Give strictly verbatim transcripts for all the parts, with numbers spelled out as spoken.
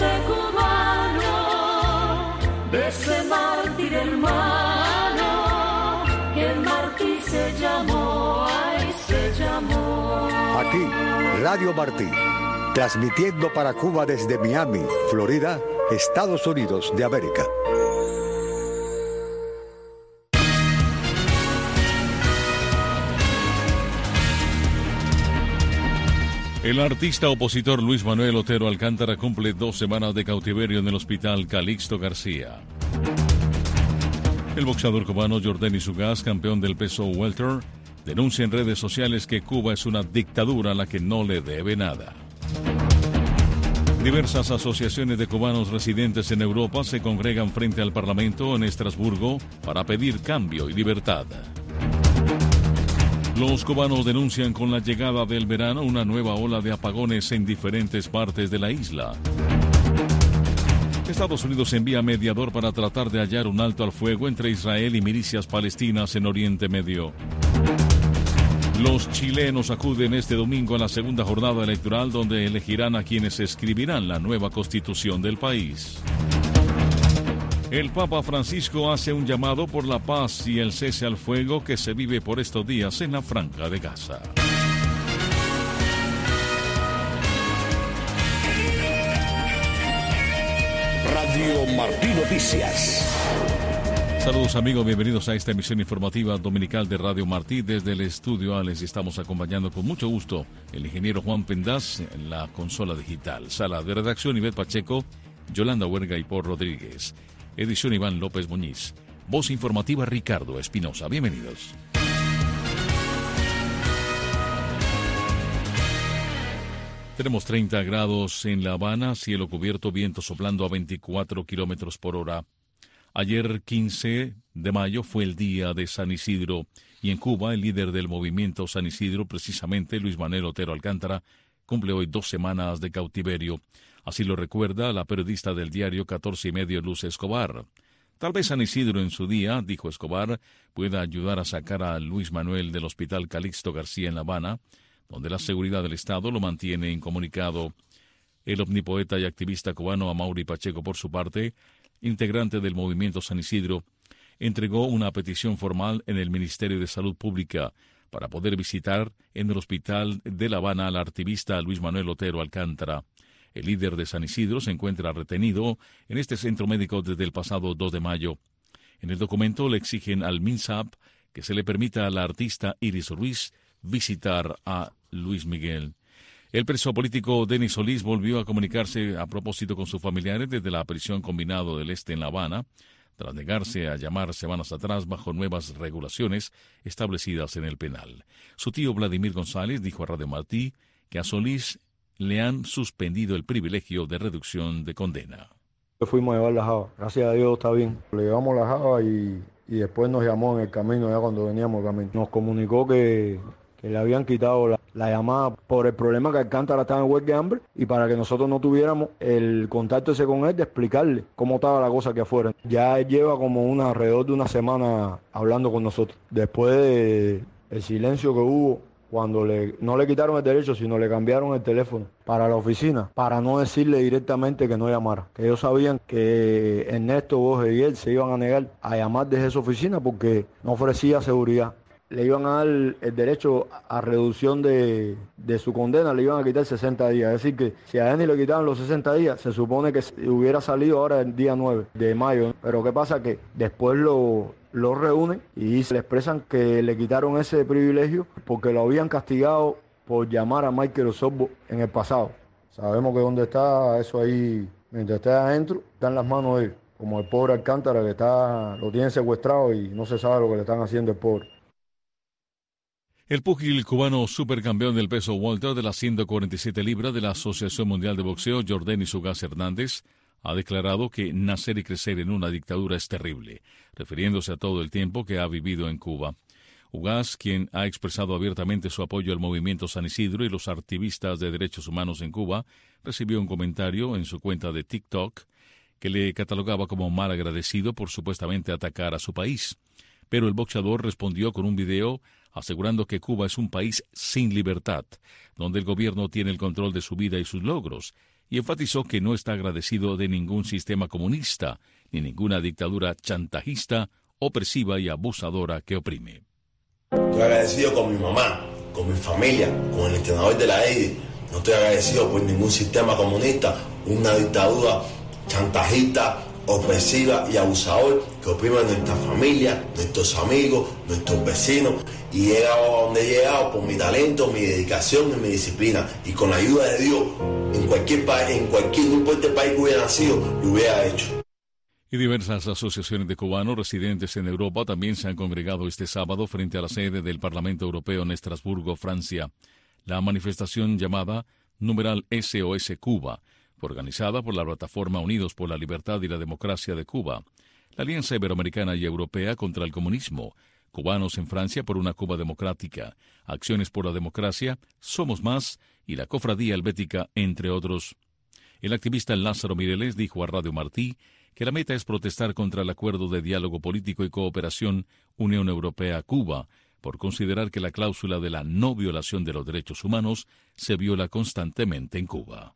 este cubano, de ese mártir hermano, que el mártir se llamó, ay, se llamó. Aquí, Radio Martí, transmitiendo para Cuba desde Miami, Florida, Estados Unidos de América. El artista opositor Luis Manuel Otero Alcántara cumple dos semanas de cautiverio en el Hospital Calixto García. El boxeador cubano Yordenis Ugas, campeón del peso welter, denuncia en redes sociales que Cuba es una dictadura a la que no le debe nada. Diversas asociaciones de cubanos residentes en Europa se congregan frente al Parlamento en Estrasburgo para pedir cambio y libertad. Los cubanos denuncian con la llegada del verano una nueva ola de apagones en diferentes partes de la isla. Estados Unidos envía mediador para tratar de hallar un alto al fuego entre Israel y milicias palestinas en Oriente Medio. Los chilenos acuden este domingo a la segunda jornada electoral donde elegirán a quienes escribirán la nueva constitución del país. El Papa Francisco hace un llamado por la paz y el cese al fuego que se vive por estos días en la Franja de Gaza. Radio Martí Noticias. Saludos amigos, bienvenidos a esta emisión informativa dominical de Radio Martí. Desde el estudio A les estamos acompañando con mucho gusto el ingeniero Juan Pendaz en la consola digital. Sala de redacción Ivette Pacheco, Yolanda Huerga y Paul Rodríguez. Edición Iván López Muñiz. Voz informativa Ricardo Espinosa. Bienvenidos. Tenemos treinta grados en La Habana, cielo cubierto, viento soplando a veinticuatro kilómetros por hora. Ayer, quince de mayo, fue el día de San Isidro, y en Cuba, el líder del movimiento San Isidro, precisamente Luis Manuel Otero Alcántara, cumple hoy dos semanas de cautiverio. Así lo recuerda la periodista del diario catorce y medio, Luz Escobar. Tal vez San Isidro en su día, dijo Escobar, pueda ayudar a sacar a Luis Manuel del Hospital Calixto García en La Habana, donde la seguridad del Estado lo mantiene incomunicado. El omnipoeta y activista cubano Amaury Pacheco, por su parte, integrante del movimiento San Isidro, entregó una petición formal en el Ministerio de Salud Pública para poder visitar en el Hospital de La Habana al activista Luis Manuel Otero Alcántara. El líder de San Isidro se encuentra retenido en este centro médico desde el pasado dos de mayo. En el documento le exigen al MINSAP que se le permita a la artista Iris Ruiz visitar a Luis Miguel. El preso político Denis Solís volvió a comunicarse a propósito con sus familiares desde la prisión Combinado del Este en La Habana, tras negarse a llamar semanas atrás bajo nuevas regulaciones establecidas en el penal. Su tío Vladimir González dijo a Radio Martí que a Solís le han suspendido el privilegio de reducción de condena. Fuimos a llevar la java, gracias a Dios está bien. Le llevamos la java y, y después nos llamó en el camino, ya cuando veníamos el camino. Nos comunicó que, que le habían quitado la, la llamada por el problema que Alcántara estaba en huelga de hambre y para que nosotros no tuviéramos el contacto ese con él de explicarle cómo estaba la cosa aquí afuera. Ya él lleva como una, alrededor de una semana hablando con nosotros. Después de el silencio que hubo, cuando le, no le quitaron el derecho, sino le cambiaron el teléfono para la oficina, para no decirle directamente que no llamara. Que ellos sabían que Ernesto, Borges y él se iban a negar a llamar desde esa oficina porque no ofrecía seguridad. Le iban a dar el derecho a reducción de, de su condena, le iban a quitar sesenta días. Es decir, que si a Denis le quitaban los sesenta días, se supone que hubiera salido ahora el día nueve de mayo. Pero ¿qué pasa? Que después lo... lo reúnen y se le expresan que le quitaron ese privilegio porque lo habían castigado por llamar a Michael Osorbo en el pasado. Sabemos que donde está eso ahí, mientras esté adentro, está en las manos de él, como el pobre Alcántara que está, lo tienen secuestrado y no se sabe lo que le están haciendo el pobre. El púgil cubano supercampeón del peso welter de las ciento cuarenta y siete libras de la Asociación Mundial de Boxeo, Yordenis Ugas Hernández, ha declarado que nacer y crecer en una dictadura es terrible, refiriéndose a todo el tiempo que ha vivido en Cuba. Ugas, quien ha expresado abiertamente su apoyo al movimiento San Isidro y los activistas de derechos humanos en Cuba, recibió un comentario en su cuenta de TikTok que le catalogaba como mal agradecido por supuestamente atacar a su país. Pero el boxeador respondió con un video asegurando que Cuba es un país sin libertad, donde el gobierno tiene el control de su vida y sus logros, y enfatizó que no está agradecido de ningún sistema comunista ni ninguna dictadura chantajista, opresiva y abusadora que oprime. Estoy agradecido con mi mamá, con mi familia, con el entrenador de la E I D. No estoy agradecido por ningún sistema comunista, una dictadura chantajista, opresiva y abusador que oprime a nuestra familia, nuestros amigos, nuestros vecinos, y he llegado a donde he llegado por mi talento, mi dedicación y mi disciplina, y con la ayuda de Dios, en cualquier país, en cualquier, no importa el país que hubiera nacido, lo hubiera hecho. Y diversas asociaciones de cubanos residentes en Europa también se han congregado este sábado frente a la sede del Parlamento Europeo en Estrasburgo, Francia. La manifestación llamada numeral S O S Cuba, organizada por la plataforma Unidos por la Libertad y la Democracia de Cuba, la Alianza Iberoamericana y Europea contra el Comunismo, Cubanos en Francia por una Cuba Democrática, Acciones por la Democracia, Somos Más y la Cofradía Helvética, entre otros. El activista Lázaro Mireles dijo a Radio Martí que la meta es protestar contra el acuerdo de diálogo político y cooperación Unión Europea-Cuba, por considerar que la cláusula de la no violación de los derechos humanos se viola constantemente en Cuba.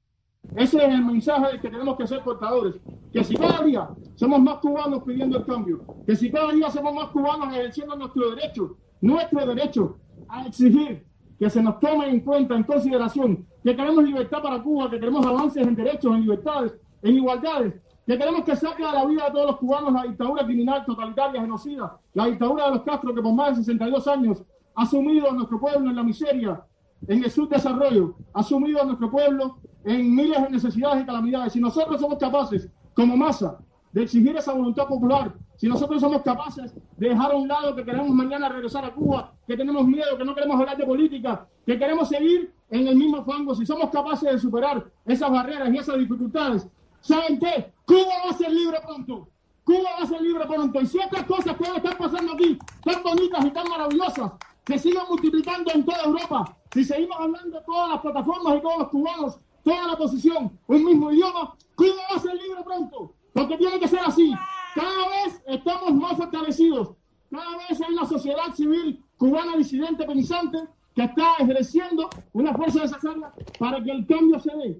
Ese es el mensaje del que tenemos que ser portadores, que si cada día somos más cubanos pidiendo el cambio, que si cada día somos más cubanos ejerciendo nuestro derecho, nuestro derecho a exigir que se nos tome en cuenta, en consideración, que queremos libertad para Cuba, que queremos avances en derechos, en libertades, en igualdades, que queremos que saque a la vida de todos los cubanos la dictadura criminal, totalitaria, genocida, la dictadura de los Castro, que por más de sesenta y dos años ha sumido a nuestro pueblo en la miseria, en el subdesarrollo, ha sumido a nuestro pueblo en miles de necesidades y calamidades. Si nosotros somos capaces, como masa, de exigir esa voluntad popular, si nosotros somos capaces de dejar a un lado que queremos mañana regresar a Cuba, que tenemos miedo, que no queremos hablar de política, que queremos seguir en el mismo fango, si somos capaces de superar esas barreras y esas dificultades, ¿saben qué? Cuba va a ser libre pronto. Cuba va a ser libre pronto. Y si estas cosas que están pasando aquí, tan bonitas y tan maravillosas, que sigan multiplicando en toda Europa, si seguimos hablando todas las plataformas y todos los cubanos, toda la oposición, un mismo idioma, Cuba va a ser libre pronto. Porque tiene que ser así. Cada vez estamos más fortalecidos. Cada vez hay una sociedad civil cubana disidente, pensante, que está ejerciendo una fuerza necesaria para que el cambio se dé.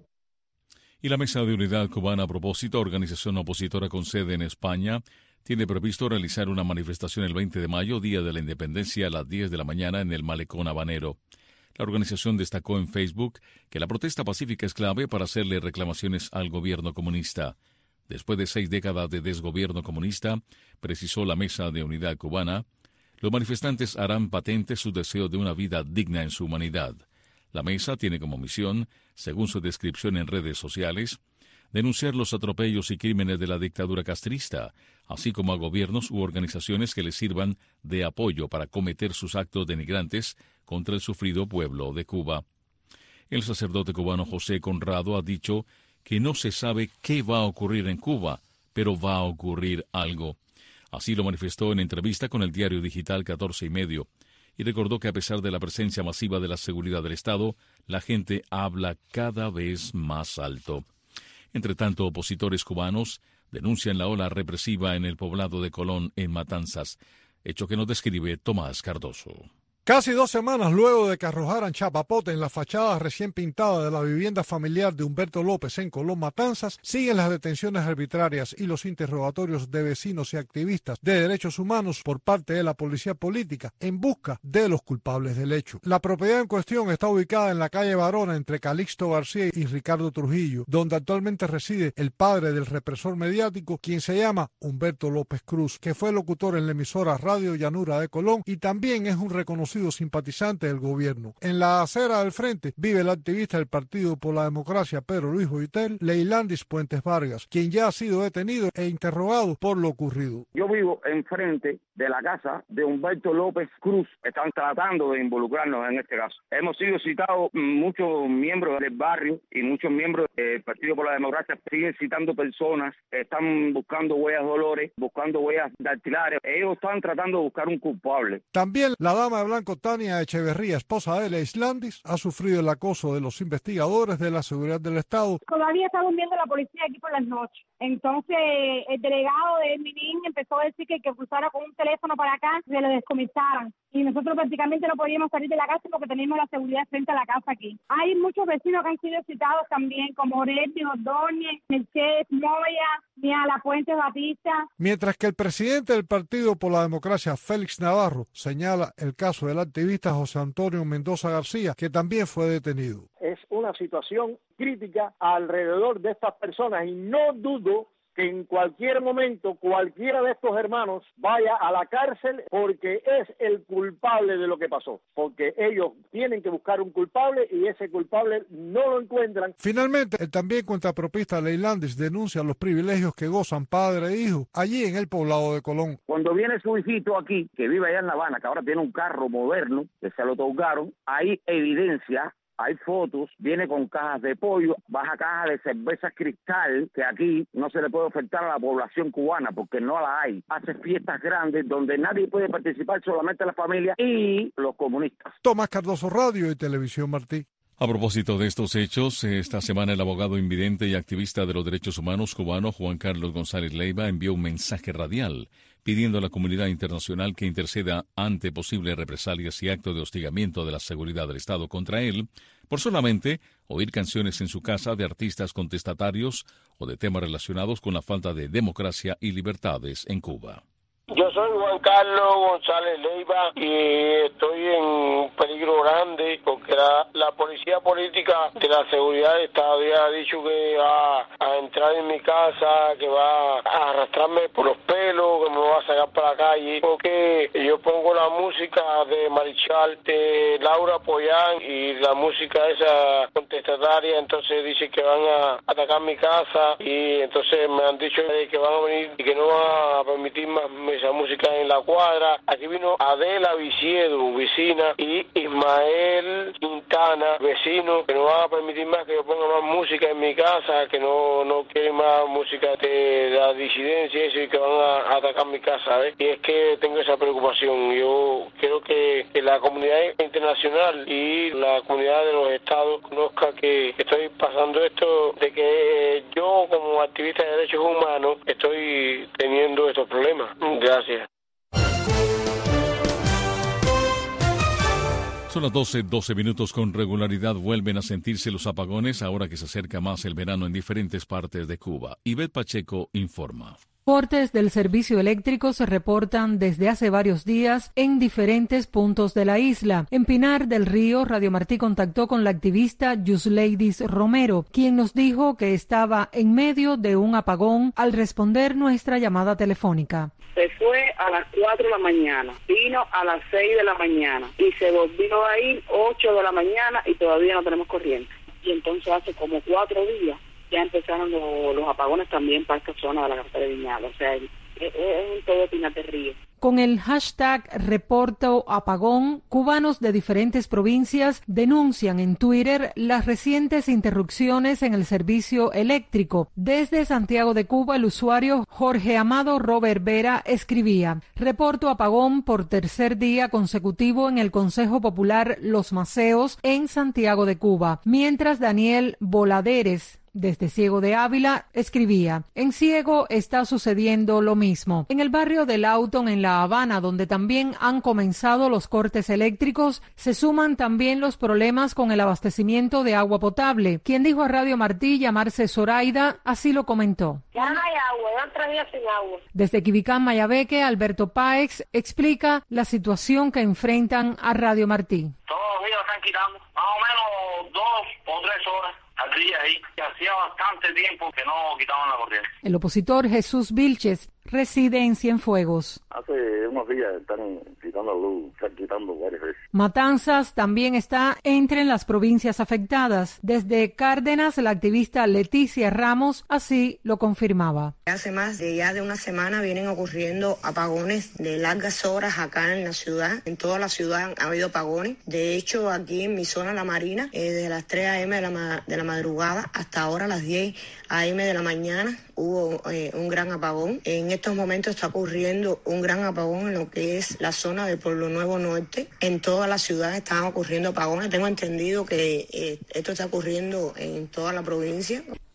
Y la Mesa de Unidad Cubana a propósito, organización opositora con sede en España, tiene previsto realizar una manifestación el veinte de mayo, Día de la Independencia, a las diez de la mañana en el Malecón Habanero. La organización destacó en Facebook que la protesta pacífica es clave para hacerle reclamaciones al gobierno comunista. Después de seis décadas de desgobierno comunista, precisó la Mesa de Unidad Cubana, los manifestantes harán patente su deseo de una vida digna en su humanidad. La mesa tiene como misión, según su descripción en redes sociales, denunciar los atropellos y crímenes de la dictadura castrista, así como a gobiernos u organizaciones que les sirvan de apoyo para cometer sus actos denigrantes contra el sufrido pueblo de Cuba. El sacerdote cubano José Conrado ha dicho que no se sabe qué va a ocurrir en Cuba, pero va a ocurrir algo. Así lo manifestó en entrevista con el diario digital catorce y medio, y recordó que a pesar de la presencia masiva de la seguridad del Estado, la gente habla cada vez más alto. Entre tanto, opositores cubanos denuncian la ola represiva en el poblado de Colón, en Matanzas, hecho que nos describe Tomás Cardoso. Casi dos semanas luego de que arrojaran chapapote en la fachada recién pintada de la vivienda familiar de Humberto López en Colón, Matanzas, siguen las detenciones arbitrarias y los interrogatorios de vecinos y activistas de derechos humanos por parte de la policía política en busca de los culpables del hecho. La propiedad en cuestión está ubicada en la calle Barona entre Calixto García y Ricardo Trujillo, donde actualmente reside el padre del represor mediático, quien se llama Humberto López Cruz, que fue locutor en la emisora Radio Llanura de Colón y también es un reconocido simpatizante del gobierno. En la acera del frente vive el activista del Partido por la Democracia Pedro Luis Boitel, Leilandis Puentes Vargas, quien ya ha sido detenido e interrogado por lo ocurrido. Yo vivo enfrente de la casa de Humberto López Cruz. Están tratando de involucrarnos en este caso. Hemos sido citados muchos miembros del barrio y muchos miembros del Partido por la Democracia siguen citando personas, están buscando huellas de dolores, buscando huellas dactilares. Ellos están tratando de buscar un culpable. También la dama de blanco Tania Echeverría, esposa de Leislandis, ha sufrido el acoso de los investigadores de la seguridad del Estado. Todavía está durmiendo la policía aquí por las noches. Entonces el delegado de Minin empezó a decir que el que cruzara con un teléfono para acá se lo descomisaran. Y nosotros prácticamente no podíamos salir de la casa porque teníamos la seguridad frente a la casa aquí. Hay muchos vecinos que han sido citados también, como Oresti, Ordóñez, Mercedes, Moya, Miala Puentes Batista. Mientras que el presidente del Partido por la Democracia, Félix Navarro, señala el caso del activista José Antonio Mendoza García, que también fue detenido. Es una situación crítica alrededor de estas personas y no dudo que en cualquier momento cualquiera de estos hermanos vaya a la cárcel porque es el culpable de lo que pasó, porque ellos tienen que buscar un culpable y ese culpable no lo encuentran. Finalmente, el también cuentapropista Leilandis denuncia los privilegios que gozan padre e hijo allí en el poblado de Colón. Cuando viene su hijito aquí, que vive allá en La Habana, que ahora tiene un carro moderno, que se lo otorgaron, hay evidencia. Hay fotos, viene con cajas de pollo, baja cajas de cerveza Cristal, que aquí no se le puede ofertar a la población cubana porque no la hay. Hace fiestas grandes donde nadie puede participar, solamente la familia y los comunistas. Tomás Cardoso, Radio y Televisión Martí. A propósito de estos hechos, esta semana el abogado invidente y activista de los derechos humanos cubano Juan Carlos González Leiva envió un mensaje radial pidiendo a la comunidad internacional que interceda ante posibles represalias y actos de hostigamiento de la seguridad del Estado contra él por solamente oír canciones en su casa de artistas contestatarios o de temas relacionados con la falta de democracia y libertades en Cuba. Yo soy Juan Carlos González Leiva y estoy en peligro grande porque la, la policía política de la seguridad del Estado ya ha dicho que va a entrar en mi casa, que va a arrastrarme por los pelos, que me va a sacar para la calle, porque yo pongo la música de Marichal, de Laura Pollán y la música esa contestataria, entonces dice que van a atacar mi casa y entonces me han dicho que van a venir y que no van a permitir más esa música en la cuadra. Aquí vino Adela Viciedo, vecina, y Ismael Quintana, vecino, que no van a permitir más que yo ponga más música en mi casa, que no, no quieren más música de la disidencia y eso, y que van a atacar mi casa, ¿ves? Y es que tengo esa preocupación. Yo quiero que, que la comunidad internacional y la comunidad de los estados conozca que estoy pasando esto, de que yo como activista de derechos humanos estoy teniendo estos problemas. Gracias. Son las doce, doce minutos. Con regularidad vuelven a sentirse los apagones ahora que se acerca más el verano en diferentes partes de Cuba. Ivette Pacheco informa. Cortes del servicio eléctrico se reportan desde hace varios días en diferentes puntos de la isla. En Pinar del Río, Radio Martí contactó con la activista Yusleidis Romero, quien nos dijo que estaba en medio de un apagón al responder nuestra llamada telefónica. Se fue a las cuatro de la mañana, vino a las seis de la mañana y se volvió a ir ocho de la mañana y todavía no tenemos corriente. Y entonces hace como cuatro días ya empezaron los, los apagones también para esta zona de la carretera de Viñal. O sea, es, es, es un todo Pinar del Río. Con el hashtag Reporto Apagón, cubanos de diferentes provincias denuncian en Twitter las recientes interrupciones en el servicio eléctrico. Desde Santiago de Cuba, el usuario Jorge Amado Robert Vera escribía: Reporto apagón por tercer día consecutivo en el Consejo Popular Los Maceos en Santiago de Cuba. Mientras Daniel Voladeres, desde Ciego de Ávila, escribía: en Ciego está sucediendo lo mismo. En el barrio de Lawton, en La Habana, donde también han comenzado los cortes eléctricos, se suman también los problemas con el abastecimiento de agua potable. Quien dijo a Radio Martí llamarse Zoraida, así lo comentó. Ya no hay agua, ya tres días sin agua. Desde Quibicán, Mayabeque, Alberto Páez explica la situación que enfrentan a Radio Martí. Todos los días están quitando más o menos dos o tres horas al día ahí. Hacía bastante tiempo que no quitaban la corriente. El opositor Jesús Vilches reside en Cienfuegos. Hace unos días están quitando la luz, están quitando varias veces. Matanzas también está entre las provincias afectadas. Desde Cárdenas, la activista Leticia Ramos así lo confirmaba. Hace más de ya de una semana vienen ocurriendo apagones de largas horas acá en la ciudad. En toda la ciudad ha habido apagones. De hecho, aquí en mi zona, La Marina, eh, desde las tres a eme de la, de la madrugada hasta ahora las diez a eme de la mañana hubo eh, un gran apagón. En estos momentos está ocurriendo un gran apagón en lo que es la zona de Pueblo Nuevo Norte. En toda la ciudad están ocurriendo apagones. Tengo entendido que eh, esto está ocurriendo en toda la provincia.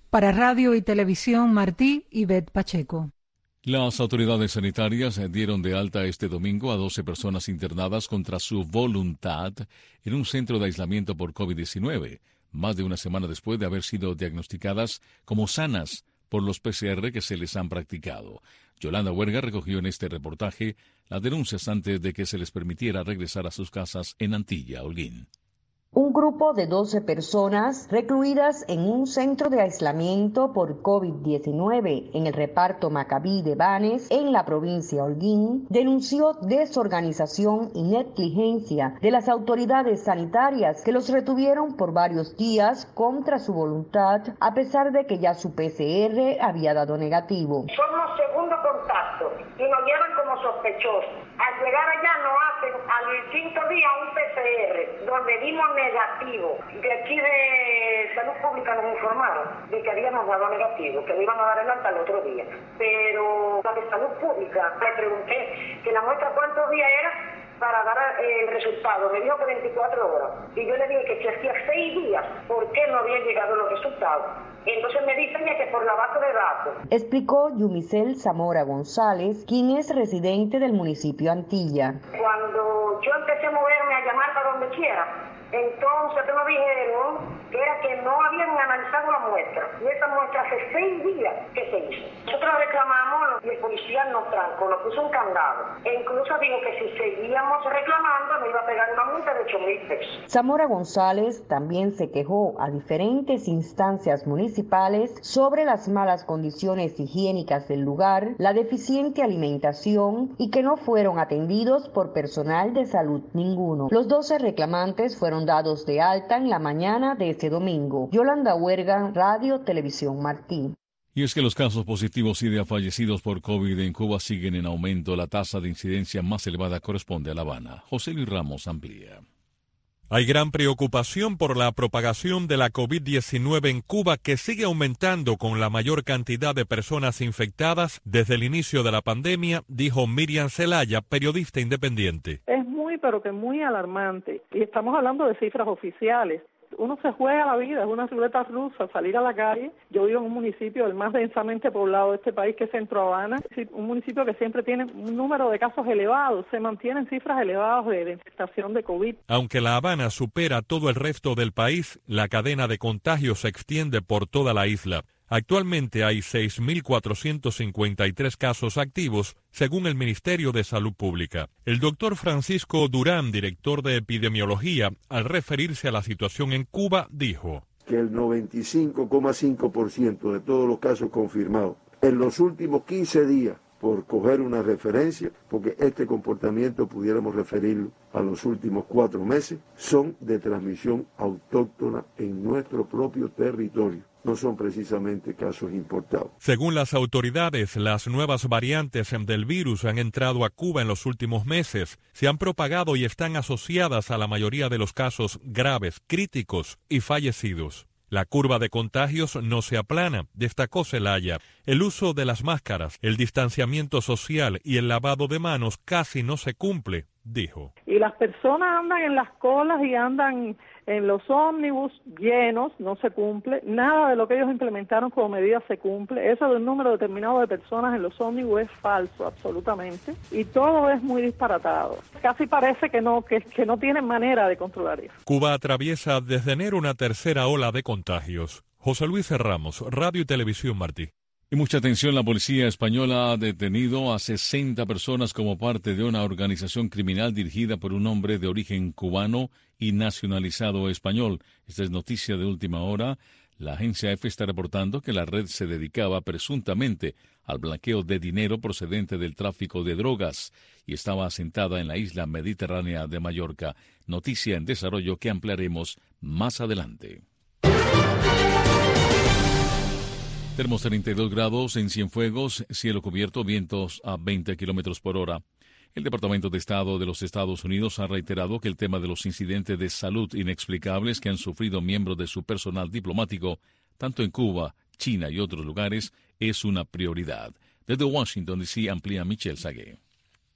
Para Radio y Televisión Martí, Ivette Pacheco. Las autoridades sanitarias dieron de alta este domingo a doce personas internadas contra su voluntad en un centro de aislamiento por COVID diecinueve, más de una semana después de haber sido diagnosticadas como sanas por los P C R que se les han practicado. Yolanda Huerga recogió en este reportaje las denuncias antes de que se les permitiera regresar a sus casas en Antilla, Holguín. Un grupo de doce personas recluidas en un centro de aislamiento por COVID diecinueve en el reparto Macabí de Banes, en la provincia Holguín, denunció desorganización y negligencia de las autoridades sanitarias que los retuvieron por varios días contra su voluntad, a pesar de que ya su P C R había dado negativo. Somos segundo contacto y nos llevan como sospechosos. Al llegar allá nos hacen al quinto día un P C R, donde dimos negativo. De aquí de Salud Pública nos informaron de que habíamos dado negativo, que le iban a dar el alta el otro día. Pero la de Salud Pública le pregunté que la muestra cuántos días era para dar el resultado. Me dijo que veinticuatro horas. Y yo le dije que si hacía seis días, ¿por qué no habían llegado los resultados? Entonces me dicen que por la base de datos. Explicó Yumicel Zamora González, quien es residente del municipio Antilla. Cuando yo empecé a moverme, a llamar para donde quiera, entonces me dijeron que era que no habían analizado la muestra. Y esa muestra hace seis días que se hizo. Nosotros reclamamos y el policía nos trancó, nos puso un candado. E incluso dijo que si seguíamos reclamando me iba a pegar una multa de ocho mil pesos. Zamora González también se quejó a diferentes instancias municipales sobre las malas condiciones higiénicas del lugar, la deficiente alimentación y que no fueron atendidos por personal de salud ninguno. Los doce reclamantes fueron dados de alta en la mañana de este domingo. Yolanda Huerga, Radio Televisión Martí. Y es que los casos positivos y de fallecidos por COVID en Cuba siguen en aumento. La tasa de incidencia más elevada corresponde a La Habana. José Luis Ramos amplía. Hay gran preocupación por la propagación de la COVID diecinueve en Cuba, que sigue aumentando con la mayor cantidad de personas infectadas desde el inicio de la pandemia, dijo Miriam Zelaya, periodista independiente. Es muy, pero que muy alarmante. Y estamos hablando de cifras oficiales. Uno se juega la vida, es una ruleta rusa, salir a la calle. Yo vivo en un municipio el más densamente poblado de este país, que es Centro Habana, un municipio que siempre tiene un número de casos elevados, se mantienen cifras elevadas de, de infestación de COVID. Aunque La Habana supera todo el resto del país, la cadena de contagios se extiende por toda la isla. Actualmente hay seis mil cuatrocientos cincuenta y tres casos activos, según el Ministerio de Salud Pública. El doctor Francisco Durán, director de epidemiología, al referirse a la situación en Cuba, dijo que el noventa y cinco coma cinco por ciento de todos los casos confirmados en los últimos quince días, por coger una referencia, porque este comportamiento pudiéramos referirlo a los últimos cuatro meses, son de transmisión autóctona en nuestro propio territorio. No son precisamente casos importados. Según las autoridades, las nuevas variantes del virus han entrado a Cuba en los últimos meses, se han propagado y están asociadas a la mayoría de los casos graves, críticos y fallecidos. La curva de contagios no se aplana, destacó Zelaya. El uso de las máscaras, el distanciamiento social y el lavado de manos casi no se cumple, dijo. Y las personas andan en las colas y andan en los ómnibus llenos, no se cumple. Nada de lo que ellos implementaron como medida se cumple. Eso de un número determinado de personas en los ómnibus es falso, absolutamente. Y todo es muy disparatado. Casi parece que no, que, que no tienen manera de controlar eso. Cuba atraviesa desde enero una tercera ola de contagios. José Luis Ramos, Radio y Televisión Martí. Y mucha atención, la policía española ha detenido a sesenta personas como parte de una organización criminal dirigida por un hombre de origen cubano y nacionalizado español. Esta es noticia de última hora. La agencia EFE está reportando que la red se dedicaba presuntamente al blanqueo de dinero procedente del tráfico de drogas y estaba asentada en la isla mediterránea de Mallorca. Noticia en desarrollo que ampliaremos más adelante. Tenemos treinta y dos grados en Cienfuegos, cielo cubierto, vientos a veinte kilómetros por hora. El Departamento de Estado de los Estados Unidos ha reiterado que el tema de los incidentes de salud inexplicables que han sufrido miembros de su personal diplomático, tanto en Cuba, China y otros lugares, es una prioridad. Desde Washington, D C, amplía Michelle Sagué.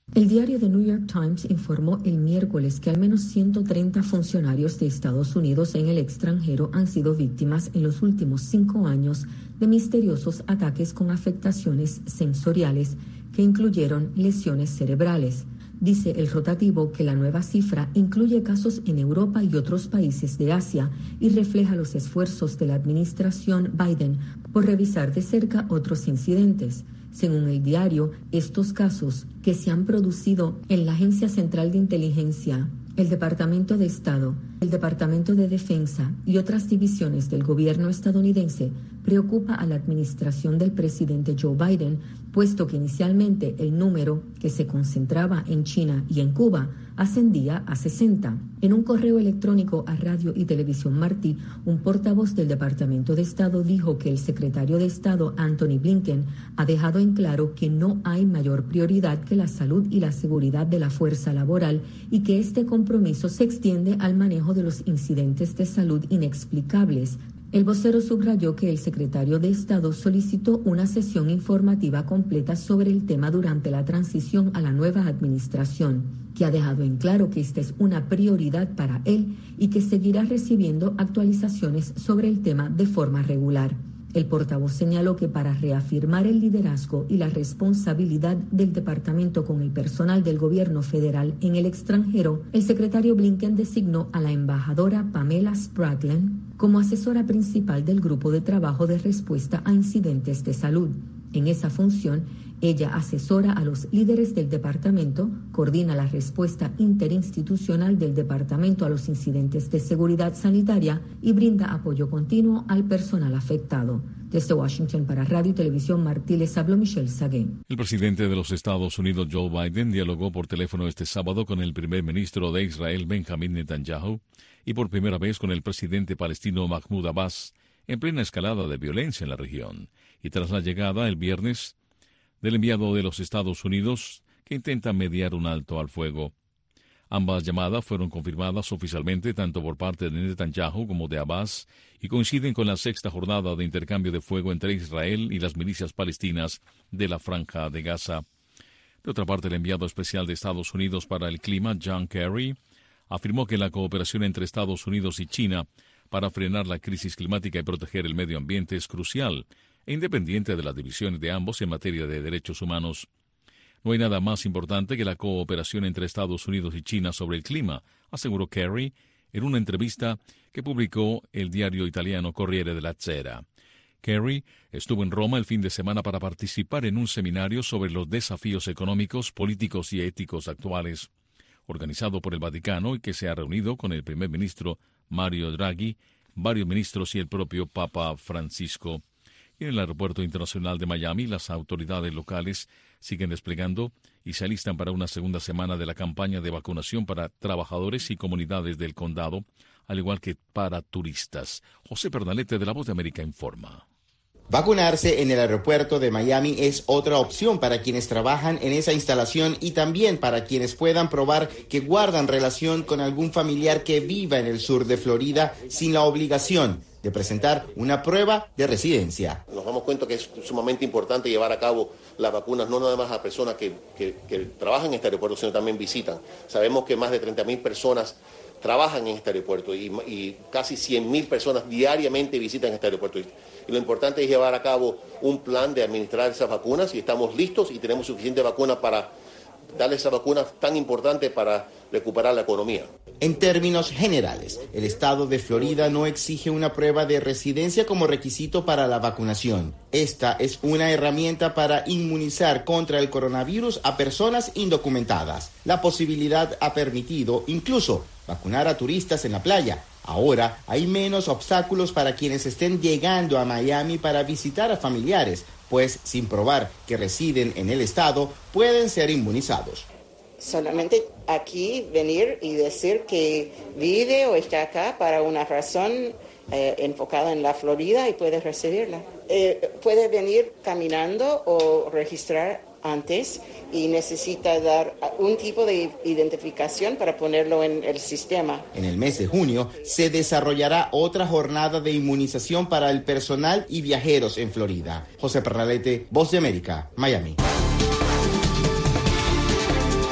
El diario The New York Times informó el miércoles que al menos ciento treinta funcionarios de Estados Unidos en el extranjero han sido víctimas en los últimos cinco años de misteriosos ataques con afectaciones sensoriales que incluyeron lesiones cerebrales. Dice el rotativo que la nueva cifra incluye casos en Europa y otros países de Asia y refleja los esfuerzos de la administración Biden por revisar de cerca otros incidentes. Según el diario, estos casos que se han producido en la Agencia Central de Inteligencia, el Departamento de Estado, el Departamento de Defensa y otras divisiones del gobierno estadounidense preocupa a la administración del presidente Joe Biden, puesto que inicialmente el número que se concentraba en China y en Cuba ascendía a sesenta. En un correo electrónico a Radio y Televisión Martí, un portavoz del Departamento de Estado dijo que el secretario de Estado, Anthony Blinken, ha dejado en claro que no hay mayor prioridad que la salud y la seguridad de la fuerza laboral y que este compromiso se extiende al manejo de los incidentes de salud inexplicables. El vocero subrayó que el secretario de Estado solicitó una sesión informativa completa sobre el tema durante la transición a la nueva administración, que ha dejado en claro que esta es una prioridad para él y que seguirá recibiendo actualizaciones sobre el tema de forma regular. El portavoz señaló que para reafirmar el liderazgo y la responsabilidad del departamento con el personal del gobierno federal en el extranjero, el secretario Blinken designó a la embajadora Pamela Spradlin como asesora principal del Grupo de Trabajo de Respuesta a Incidentes de Salud. En esa función, ella asesora a los líderes del departamento, coordina la respuesta interinstitucional del departamento a los incidentes de seguridad sanitaria y brinda apoyo continuo al personal afectado. Desde Washington para Radio y Televisión Martí les habló Michelle Sagué. El presidente de los Estados Unidos, Joe Biden, dialogó por teléfono este sábado con el primer ministro de Israel, Benjamin Netanyahu, y por primera vez con el presidente palestino Mahmoud Abbas, en plena escalada de violencia en la región, y tras la llegada el viernes del enviado de los Estados Unidos que intenta mediar un alto al fuego. Ambas llamadas fueron confirmadas oficialmente tanto por parte de Netanyahu como de Abbas y coinciden con la sexta jornada de intercambio de fuego entre Israel y las milicias palestinas de la Franja de Gaza. De otra parte, el enviado especial de Estados Unidos para el clima, John Kerry, afirmó que la cooperación entre Estados Unidos y China para frenar la crisis climática y proteger el medio ambiente es crucial e independiente de las divisiones de ambos en materia de derechos humanos. No hay nada más importante que la cooperación entre Estados Unidos y China sobre el clima, aseguró Kerry en una entrevista que publicó el diario italiano Corriere della Sera. Kerry estuvo en Roma el fin de semana para participar en un seminario sobre los desafíos económicos, políticos y éticos actuales, organizado por el Vaticano y que se ha reunido con el primer ministro Mario Draghi, varios ministros y el propio Papa Francisco. En el aeropuerto internacional de Miami, las autoridades locales siguen desplegando y se alistan para una segunda semana de la campaña de vacunación para trabajadores y comunidades del condado, al igual que para turistas. José Pernalete de La Voz de América informa. Vacunarse en el aeropuerto de Miami es otra opción para quienes trabajan en esa instalación y también para quienes puedan probar que guardan relación con algún familiar que viva en el sur de Florida sin la obligación de presentar una prueba de residencia. Nos damos cuenta que es sumamente importante llevar a cabo las vacunas, no nada más a personas que, que, que trabajan en este aeropuerto, sino también visitan. Sabemos que más de treinta mil personas trabajan en este aeropuerto y, y casi cien mil personas diariamente visitan este aeropuerto. Y lo importante es llevar a cabo un plan de administrar esas vacunas y estamos listos y tenemos suficiente vacuna para darle esas vacunas tan importantes para recuperar la economía. En términos generales, el estado de Florida no exige una prueba de residencia como requisito para la vacunación. Esta es una herramienta para inmunizar contra el coronavirus a personas indocumentadas. La posibilidad ha permitido incluso vacunar a turistas en la playa. Ahora hay menos obstáculos para quienes estén llegando a Miami para visitar a familiares, pues sin probar que residen en el estado pueden ser inmunizados. Solamente aquí venir y decir que vive o está acá para una razón eh, enfocada en la Florida y puede recibirla. Eh, puede venir caminando o registrar antes y necesita dar un tipo de identificación para ponerlo en el sistema. En el mes de junio se desarrollará otra jornada de inmunización para el personal y viajeros en Florida. José Pernalete, Voz de América, Miami.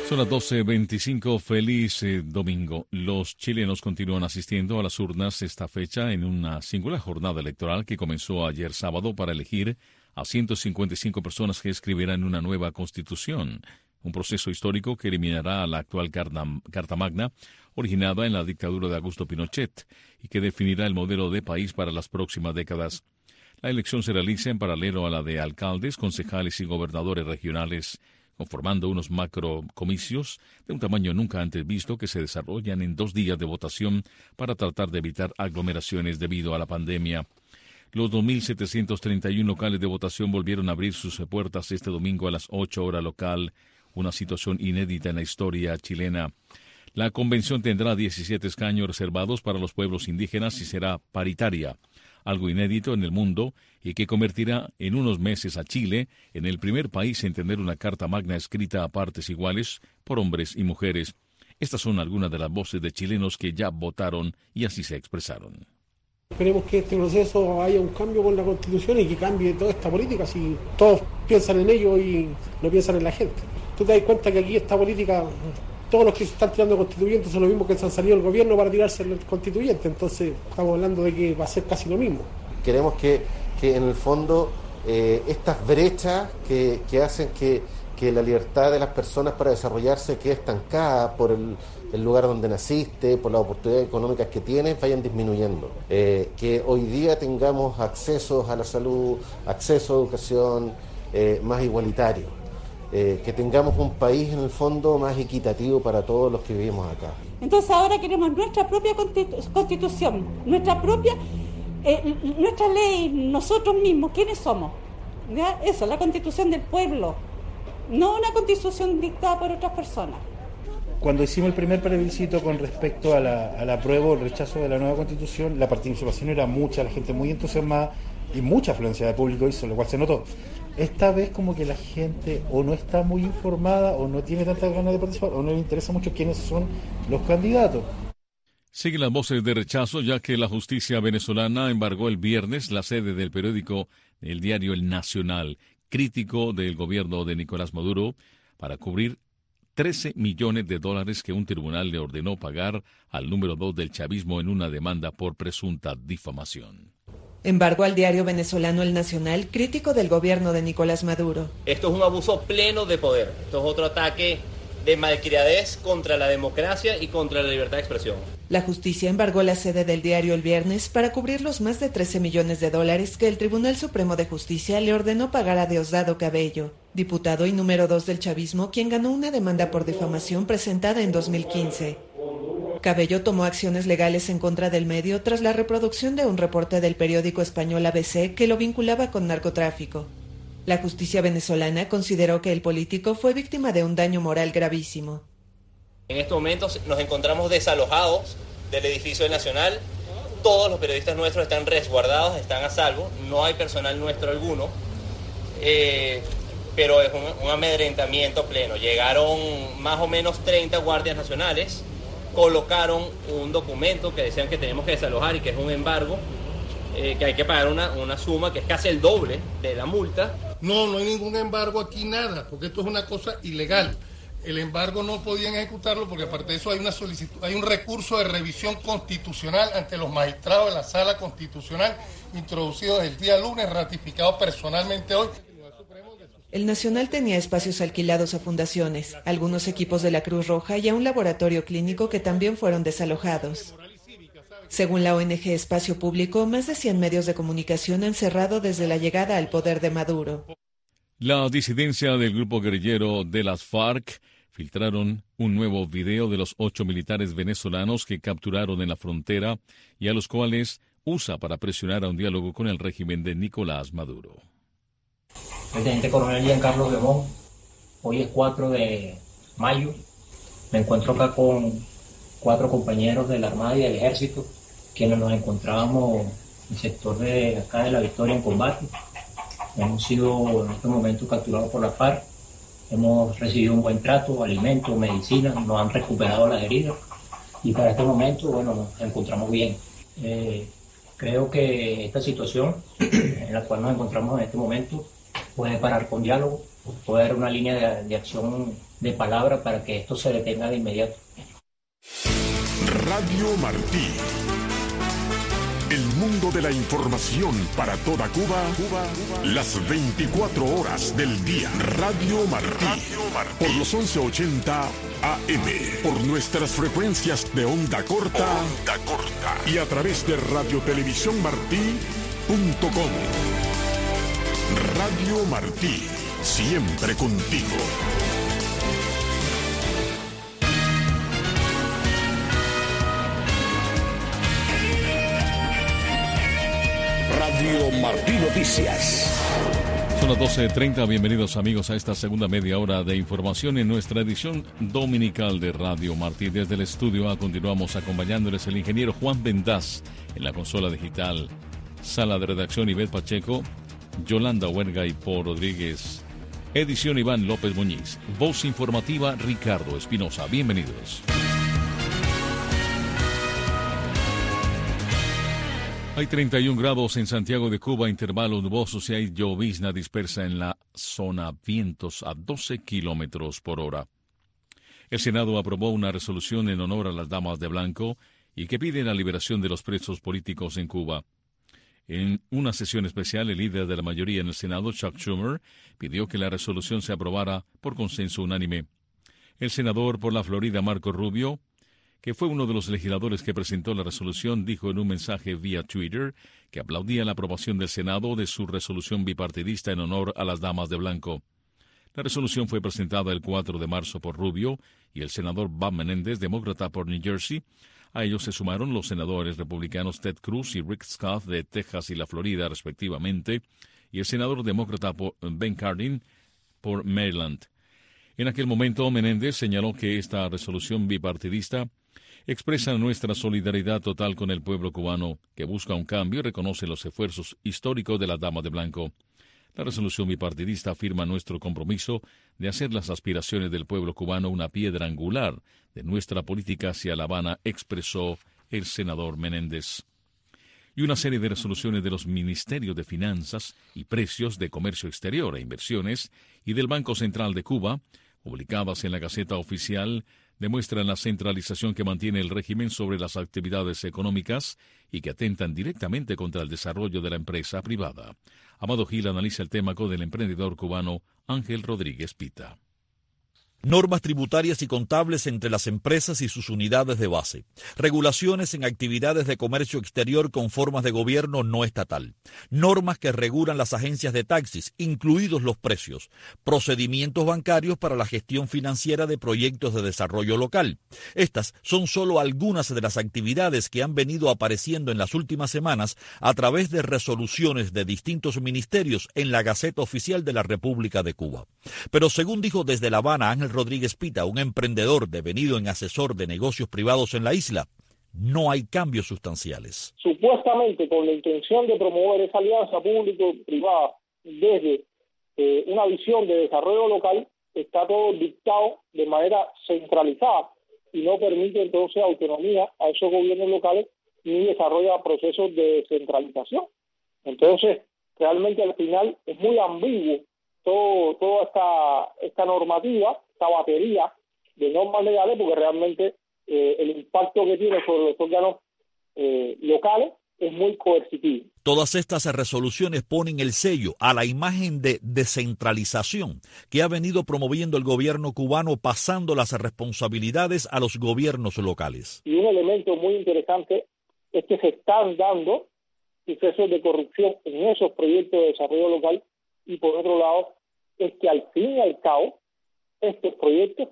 Son las doce veinticinco, feliz eh, domingo. Los chilenos continúan asistiendo a las urnas esta fecha en una singular jornada electoral que comenzó ayer sábado para elegir a ciento cincuenta y cinco personas que escribirán una nueva constitución, un proceso histórico que eliminará a la actual Carta, Carta Magna, originada en la dictadura de Augusto Pinochet, y que definirá el modelo de país para las próximas décadas. La elección se realiza en paralelo a la de alcaldes, concejales y gobernadores regionales, conformando unos macrocomicios de un tamaño nunca antes visto que se desarrollan en dos días de votación para tratar de evitar aglomeraciones debido a la pandemia. Los dos mil setecientos treinta y uno locales de votación volvieron a abrir sus puertas este domingo a las ocho horas local, una situación inédita en la historia chilena. La convención tendrá diecisiete escaños reservados para los pueblos indígenas y será paritaria, algo inédito en el mundo y que convertirá en unos meses a Chile en el primer país en tener una Carta Magna escrita a partes iguales por hombres y mujeres. Estas son algunas de las voces de chilenos que ya votaron y así se expresaron. Esperemos que este proceso haya un cambio con la Constitución y que cambie toda esta política, si todos piensan en ello y no piensan en la gente. Tú te das cuenta que aquí esta política, todos los que se están tirando constituyentes son los mismos que se han salido del gobierno para tirarse el constituyente, entonces estamos hablando de que va a ser casi lo mismo. Queremos que, que en el fondo eh, estas brechas que, que hacen que, que la libertad de las personas para desarrollarse quede estancada por el, el lugar donde naciste, por las oportunidades económicas que tienes, vayan disminuyendo. Eh, que hoy día tengamos accesos a la salud, acceso a educación eh, más igualitario. Eh, que tengamos un país en el fondo más equitativo para todos los que vivimos acá. Entonces ahora queremos nuestra propia constitu- constitución, nuestra propia, eh, nuestra ley, nosotros mismos, ¿quiénes somos? ¿Ya? Eso, la constitución del pueblo, no una constitución dictada por otras personas. Cuando hicimos el primer plebiscito con respecto a la, a la apruebo o el rechazo de la nueva constitución, la participación era mucha, la gente muy entusiasmada y mucha afluencia de público hizo, lo cual se notó. Esta vez como que la gente o no está muy informada o no tiene tantas ganas de participar o no le interesa mucho quiénes son los candidatos. Siguen las voces de rechazo ya que la justicia venezolana embargó el viernes la sede del periódico El Diario El Nacional, crítico del gobierno de Nicolás Maduro, para cubrir trece millones de dólares que un tribunal le ordenó pagar al número dos del chavismo en una demanda por presunta difamación. Embargó al diario venezolano El Nacional, crítico del gobierno de Nicolás Maduro. Esto es un abuso pleno de poder. Esto es otro ataque de malcriadez contra la democracia y contra la libertad de expresión. La justicia embargó la sede del diario el viernes para cubrir los más de trece millones de dólares que el Tribunal Supremo de Justicia le ordenó pagar a Diosdado Cabello, diputado y número dos del chavismo, quien ganó una demanda por difamación presentada en dos mil quince. Cabello tomó acciones legales en contra del medio tras la reproducción de un reporte del periódico español A B C que lo vinculaba con narcotráfico. La justicia venezolana consideró que el político fue víctima de un daño moral gravísimo. En estos momentos nos encontramos desalojados del edificio del Nacional. Todos los periodistas nuestros están resguardados, están a salvo. No hay personal nuestro alguno. Eh, pero es un, un amedrentamiento pleno. Llegaron más o menos treinta guardias nacionales. Colocaron un documento que decían que tenemos que desalojar y que es un embargo, eh, que hay que pagar una, una suma que es casi el doble de la multa. No, no hay ningún embargo aquí, nada, porque esto es una cosa ilegal. El embargo no podían ejecutarlo porque aparte de eso hay una solicitud, hay un recurso de revisión constitucional ante los magistrados de la Sala Constitucional introducido el día lunes, ratificado personalmente hoy. El Nacional tenía espacios alquilados a fundaciones, algunos equipos de la Cruz Roja y a un laboratorio clínico que también fueron desalojados. Según la O N G Espacio Público, más de cien medios de comunicación han cerrado desde la llegada al poder de Maduro. La disidencia del grupo guerrillero de las FARC filtraron un nuevo video de los ocho militares venezolanos que capturaron en la frontera y a los cuales usa para presionar a un diálogo con el régimen de Nicolás Maduro. El teniente coronel Giancarlo Gemón, hoy es cuatro de mayo, me encuentro acá con cuatro compañeros de la Armada y del Ejército, quienes nos encontrábamos en el sector de acá de La Victoria en combate. Hemos sido en este momento capturados por la FARC, hemos recibido un buen trato, alimentos, medicinas, nos han recuperado las heridas y para este momento, bueno, nos encontramos bien. Eh, creo que esta situación en la cual nos encontramos en este momento puede parar con diálogo, puede haber una línea de, de acción de palabra para que esto se detenga de inmediato. Radio Martí. El mundo de la información para toda Cuba, Cuba, las veinticuatro horas del día. Radio Martí, Radio Martí. Por los once ochenta A M, por nuestras frecuencias de onda corta, onda corta y a través de radiotelevisión martí punto com. Radio Martí, siempre contigo. Radio Martí Noticias. Son las doce treinta, bienvenidos amigos a esta segunda media hora de información en nuestra edición dominical de Radio Martí. Desde el estudio A continuamos acompañándoles el ingeniero Juan Vendaz en la consola digital, sala de redacción Ivette Pacheco, Yolanda Huerga y Paul Rodríguez, edición Iván López Muñiz, voz informativa Ricardo Espinosa. Bienvenidos. Hay treinta y un grados en Santiago de Cuba, intervalos nubosos y hay llovizna dispersa en la zona, vientos a doce kilómetros por hora. El Senado aprobó una resolución en honor a las damas de blanco y que pide la liberación de los presos políticos en Cuba. En una sesión especial, el líder de la mayoría en el Senado, Chuck Schumer, pidió que la resolución se aprobara por consenso unánime. El senador por la Florida, Marco Rubio, que fue uno de los legisladores que presentó la resolución, dijo en un mensaje vía Twitter que aplaudía la aprobación del Senado de su resolución bipartidista en honor a las damas de blanco. La resolución fue presentada el cuatro de marzo por Rubio y el senador Bob Menéndez, demócrata por New Jersey. A ellos se sumaron los senadores republicanos Ted Cruz y Rick Scott de Texas y la Florida, respectivamente, y el senador demócrata Ben Cardin por Maryland. En aquel momento, Menéndez señaló que esta resolución bipartidista expresa nuestra solidaridad total con el pueblo cubano, que busca un cambio y reconoce los esfuerzos históricos de las damas de blanco. La resolución bipartidista afirma nuestro compromiso de hacer las aspiraciones del pueblo cubano una piedra angular de nuestra política hacia La Habana, expresó el senador Menéndez. Y una serie de resoluciones de los Ministerios de Finanzas y Precios de Comercio Exterior e Inversiones y del Banco Central de Cuba, publicadas en la Gaceta Oficial, demuestran la centralización que mantiene el régimen sobre las actividades económicas y que atentan directamente contra el desarrollo de la empresa privada. Amado Gil analiza el tema con el emprendedor cubano Ángel Rodríguez Pita. Normas tributarias y contables entre las empresas y sus unidades de base. Regulaciones en actividades de comercio exterior con formas de gobierno no estatal. Normas que regulan las agencias de taxis, incluidos los precios. Procedimientos bancarios para la gestión financiera de proyectos de desarrollo local. Estas son solo algunas de las actividades que han venido apareciendo en las últimas semanas a través de resoluciones de distintos ministerios en la Gaceta Oficial de la República de Cuba. Pero según dijo desde La Habana Ángel Rodríguez Pita, un emprendedor devenido en asesor de negocios privados en la isla, no hay cambios sustanciales. Supuestamente con la intención de promover esa alianza público-privada desde eh, una visión de desarrollo local, está todo dictado de manera centralizada y no permite entonces autonomía a esos gobiernos locales ni desarrolla procesos de descentralización. Entonces, realmente al final es muy ambiguo todo, toda esta, esta normativa, esta batería de normas legales, porque realmente eh, el impacto que tiene sobre los órganos eh, locales es muy coercitivo. Todas estas resoluciones ponen el sello a la imagen de descentralización que ha venido promoviendo el gobierno cubano, pasando las responsabilidades a los gobiernos locales. Y un elemento muy interesante es que se están dando sucesos de corrupción en esos proyectos de desarrollo local, y por otro lado es que al fin y al cabo estos proyectos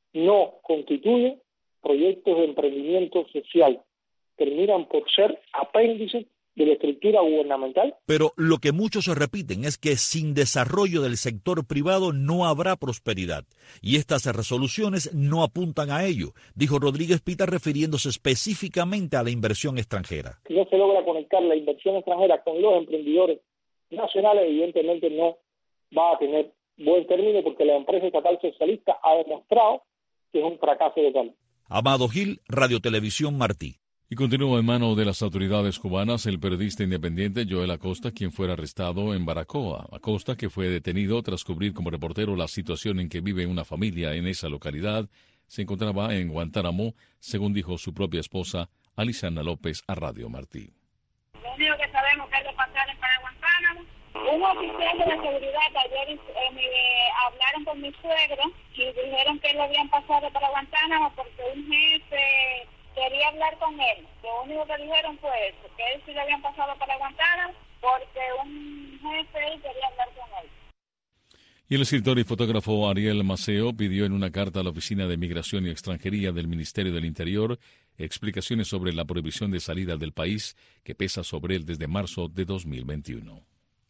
no constituyen proyectos de emprendimiento social, terminan por ser apéndices de la estructura gubernamental. Pero lo que muchos se repiten es que sin desarrollo del sector privado no habrá prosperidad, y estas resoluciones no apuntan a ello, dijo Rodríguez Pita, refiriéndose específicamente a la inversión extranjera. Si no se logra conectar la inversión extranjera con los emprendedores nacionales, evidentemente no va a tener buen término, porque la empresa estatal socialista ha demostrado que es un fracaso total. Amado Gil, Radio Televisión Martí. Y continúa en manos de las autoridades cubanas el periodista independiente Joel Acosta, quien fuera arrestado en Baracoa. Acosta, que fue detenido tras cubrir como reportero la situación en que vive una familia en esa localidad, se encontraba en Guantánamo, según dijo su propia esposa, Alisana López, a Radio Martí. Lo único que sabemos que es de pasar para Guantánamo. Un oficial de la seguridad ayer eh, me hablaron con mi suegro y dijeron que lo habían pasado para Guantánamo porque un jefe quería hablar con él. Lo único que dijeron fue eso, que él sí lo habían pasado para Guantánamo porque un jefe quería hablar con él. Y el escritor y fotógrafo Ariel Maceo pidió en una carta a la Oficina de Migración y Extranjería del Ministerio del Interior explicaciones sobre la prohibición de salida del país que pesa sobre él desde marzo de dos mil veintiuno.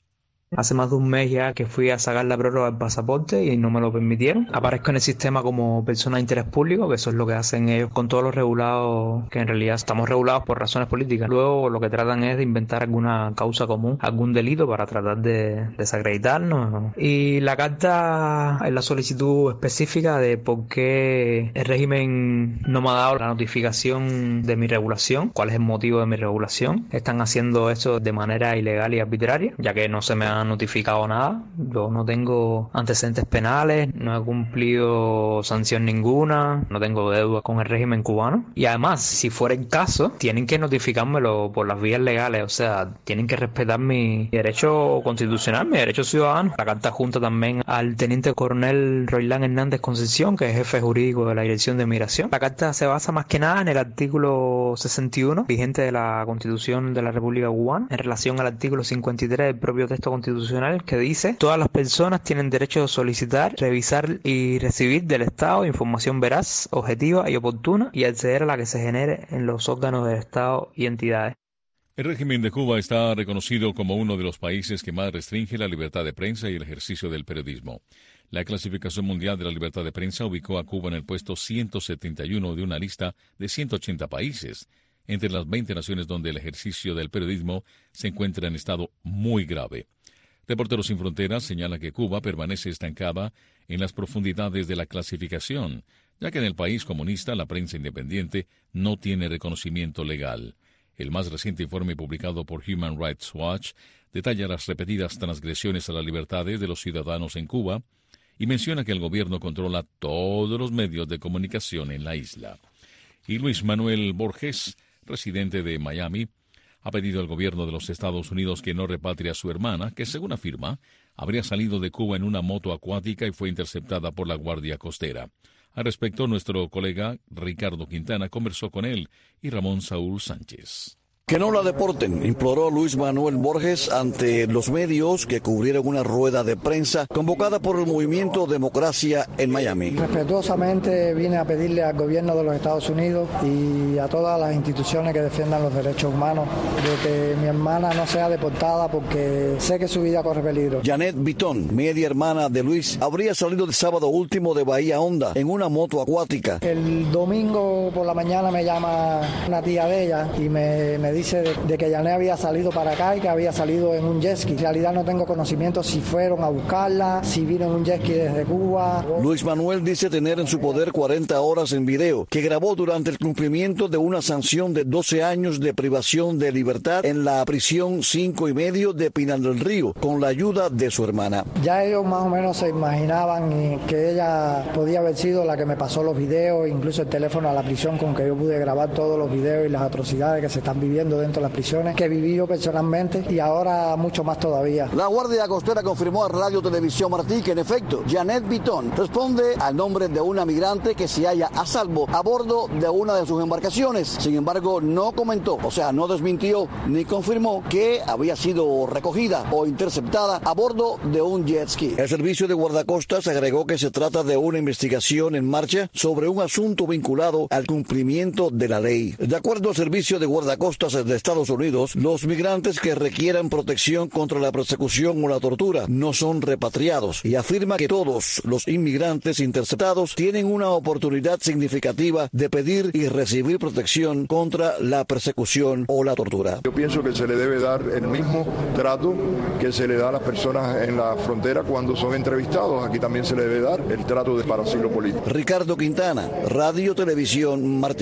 Hace más de un mes ya que fui a sacar la prórroga del pasaporte y no me lo permitieron. Aparezco en el sistema como persona de interés público, que eso es lo que hacen ellos con todos los regulados, que en realidad estamos regulados por razones políticas. Luego lo que tratan es de inventar alguna causa común, algún delito para tratar de desacreditarnos. Y la carta es la solicitud específica de por qué el régimen no me ha dado la notificación de mi regulación, cuál es el motivo de mi regulación. Están haciendo eso de manera ilegal y arbitraria, ya que no se me ha notificado nada. Yo no tengo antecedentes penales, no he cumplido sanción ninguna, no tengo deuda con el régimen cubano. Y además, si fuera el caso, tienen que notificármelo por las vías legales, o sea, tienen que respetar mi derecho constitucional, mi derecho ciudadano. La carta junta también al teniente coronel Roilán Hernández Concepción, que es jefe jurídico de la Dirección de Migración. La carta se basa más que nada en el artículo sesenta y uno, vigente de la Constitución de la República Cubana, en relación al artículo cincuenta y tres del propio texto constitucional, que dice: todas las personas tienen derecho a solicitar, revisar y recibir del Estado información veraz, objetiva y oportuna y acceder a la que se genere en los órganos del Estado y entidades. El régimen de Cuba está reconocido como uno de los países que más restringe la libertad de prensa y el ejercicio del periodismo. La clasificación mundial de la libertad de prensa ubicó a Cuba en el puesto ciento setenta y uno de una lista de ciento ochenta países, entre las veinte naciones donde el ejercicio del periodismo se encuentra en estado muy grave. Reporteros Sin Fronteras señala que Cuba permanece estancada en las profundidades de la clasificación, ya que en el país comunista la prensa independiente no tiene reconocimiento legal. El más reciente informe publicado por Human Rights Watch detalla las repetidas transgresiones a las libertades de los ciudadanos en Cuba y menciona que el gobierno controla todos los medios de comunicación en la isla. Y Luis Manuel Borges, residente de Miami, ha pedido al gobierno de los Estados Unidos que no repatrie a su hermana, que según afirma, habría salido de Cuba en una moto acuática y fue interceptada por la Guardia Costera. Al respecto, nuestro colega Ricardo Quintana conversó con él y Ramón Saúl Sánchez. Que no la deporten, imploró Luis Manuel Borges ante los medios que cubrieron una rueda de prensa convocada por el movimiento Democracia en Miami. Respetuosamente vine a pedirle al gobierno de los Estados Unidos y a todas las instituciones que defiendan los derechos humanos de que mi hermana no sea deportada porque sé que su vida corre peligro. Janet Vitón, media hermana de Luis, habría salido el sábado último de Bahía Honda en una moto acuática. El domingo por la mañana me llama una tía de ella y me, me dice de, de que Janet había salido para acá y que había salido en un jet ski. En realidad no tengo conocimiento si fueron a buscarla, si vino en un jet ski desde Cuba. Luis Manuel dice tener en su poder cuarenta horas en video que grabó durante el cumplimiento de una sanción de doce años de privación de libertad en la prisión cinco y medio de Pinar del Río, con la ayuda de su hermana. Ya ellos más o menos se imaginaban que ella podía haber sido la que me pasó los videos, incluso el teléfono a la prisión con que yo pude grabar todos los videos y las atrocidades que se están viviendo dentro de las prisiones, que viví yo personalmente y ahora mucho más todavía. La Guardia Costera confirmó a Radio Televisión Martí que en efecto Janet Vitón responde al nombre de una migrante que se halla a salvo a bordo de una de sus embarcaciones. Sin embargo, no comentó, o sea, no desmintió ni confirmó que había sido recogida o interceptada a bordo de un jet ski. El servicio de guardacostas agregó que se trata de una investigación en marcha sobre un asunto vinculado al cumplimiento de la ley. De acuerdo al servicio de guardacostas de Estados Unidos, los migrantes que requieran protección contra la persecución o la tortura no son repatriados y afirma que todos los inmigrantes interceptados tienen una oportunidad significativa de pedir y recibir protección contra la persecución o la tortura. Yo pienso que se le debe dar el mismo trato que se le da a las personas en la frontera cuando son entrevistados. Aquí también se le debe dar el trato de para asilo político. Ricardo Quintana, Radio Televisión Martí.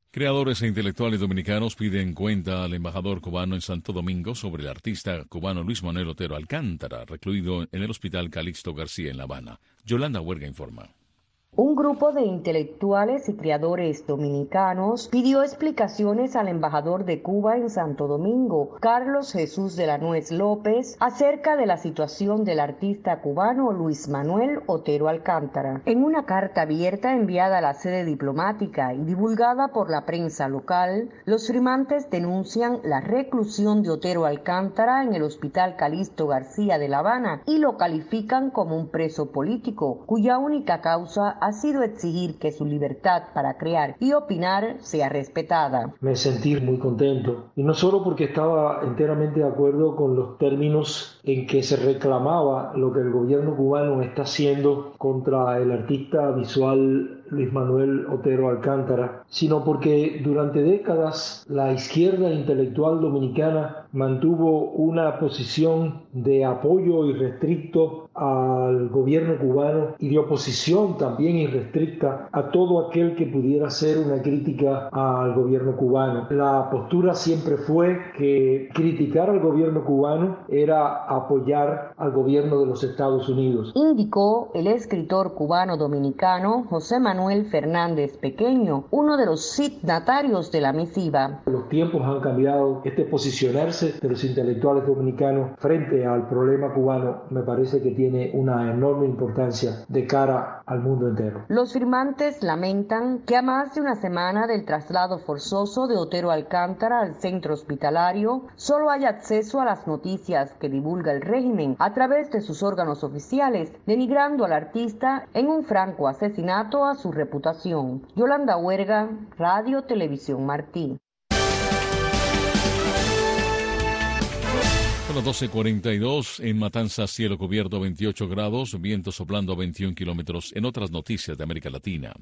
Creadores e intelectuales dominicanos piden cuenta al embajador cubano en Santo Domingo sobre el artista cubano Luis Manuel Otero Alcántara, recluido en el Hospital Calixto García en La Habana. Yolanda Huerga informa. Un grupo de intelectuales y creadores dominicanos pidió explicaciones al embajador de Cuba en Santo Domingo, Carlos Jesús de la Nuez López, acerca de la situación del artista cubano Luis Manuel Otero Alcántara. En una carta abierta enviada a la sede diplomática y divulgada por la prensa local, los firmantes denuncian la reclusión de Otero Alcántara en el Hospital Calixto García de La Habana y lo califican como un preso político, cuya única causa ha sido exigir que su libertad para crear y opinar sea respetada. Me sentí muy contento, y no solo porque estaba enteramente de acuerdo con los términos en que se reclamaba lo que el gobierno cubano está haciendo contra el artista visual Luis Manuel Otero Alcántara, sino porque durante décadas la izquierda intelectual dominicana mantuvo una posición de apoyo irrestricto al gobierno cubano y de oposición también irrestricta a todo aquel que pudiera hacer una crítica al gobierno cubano. La postura siempre fue que criticar al gobierno cubano era apoyar al gobierno de los Estados Unidos. Indicó el escritor cubano dominicano José Manuel Fernández Pequeño, uno de los signatarios de la misiva. Los tiempos han cambiado. Este posicionarse de los intelectuales dominicanos frente al problema cubano me parece que tiene una enorme importancia de cara al mundo entero. Los firmantes lamentan que a más de una semana del traslado forzoso de Otero Alcántara al centro hospitalario, solo hay acceso a las noticias que divulga el régimen a través de sus órganos oficiales, denigrando al artista en un franco asesinato a su reputación. Yolanda Huerga, Radio Televisión Martí. A las doce cuarenta y dos, en Matanzas, cielo cubierto a veintiocho grados, viento soplando a veintiún kilómetros. En otras noticias de América Latina.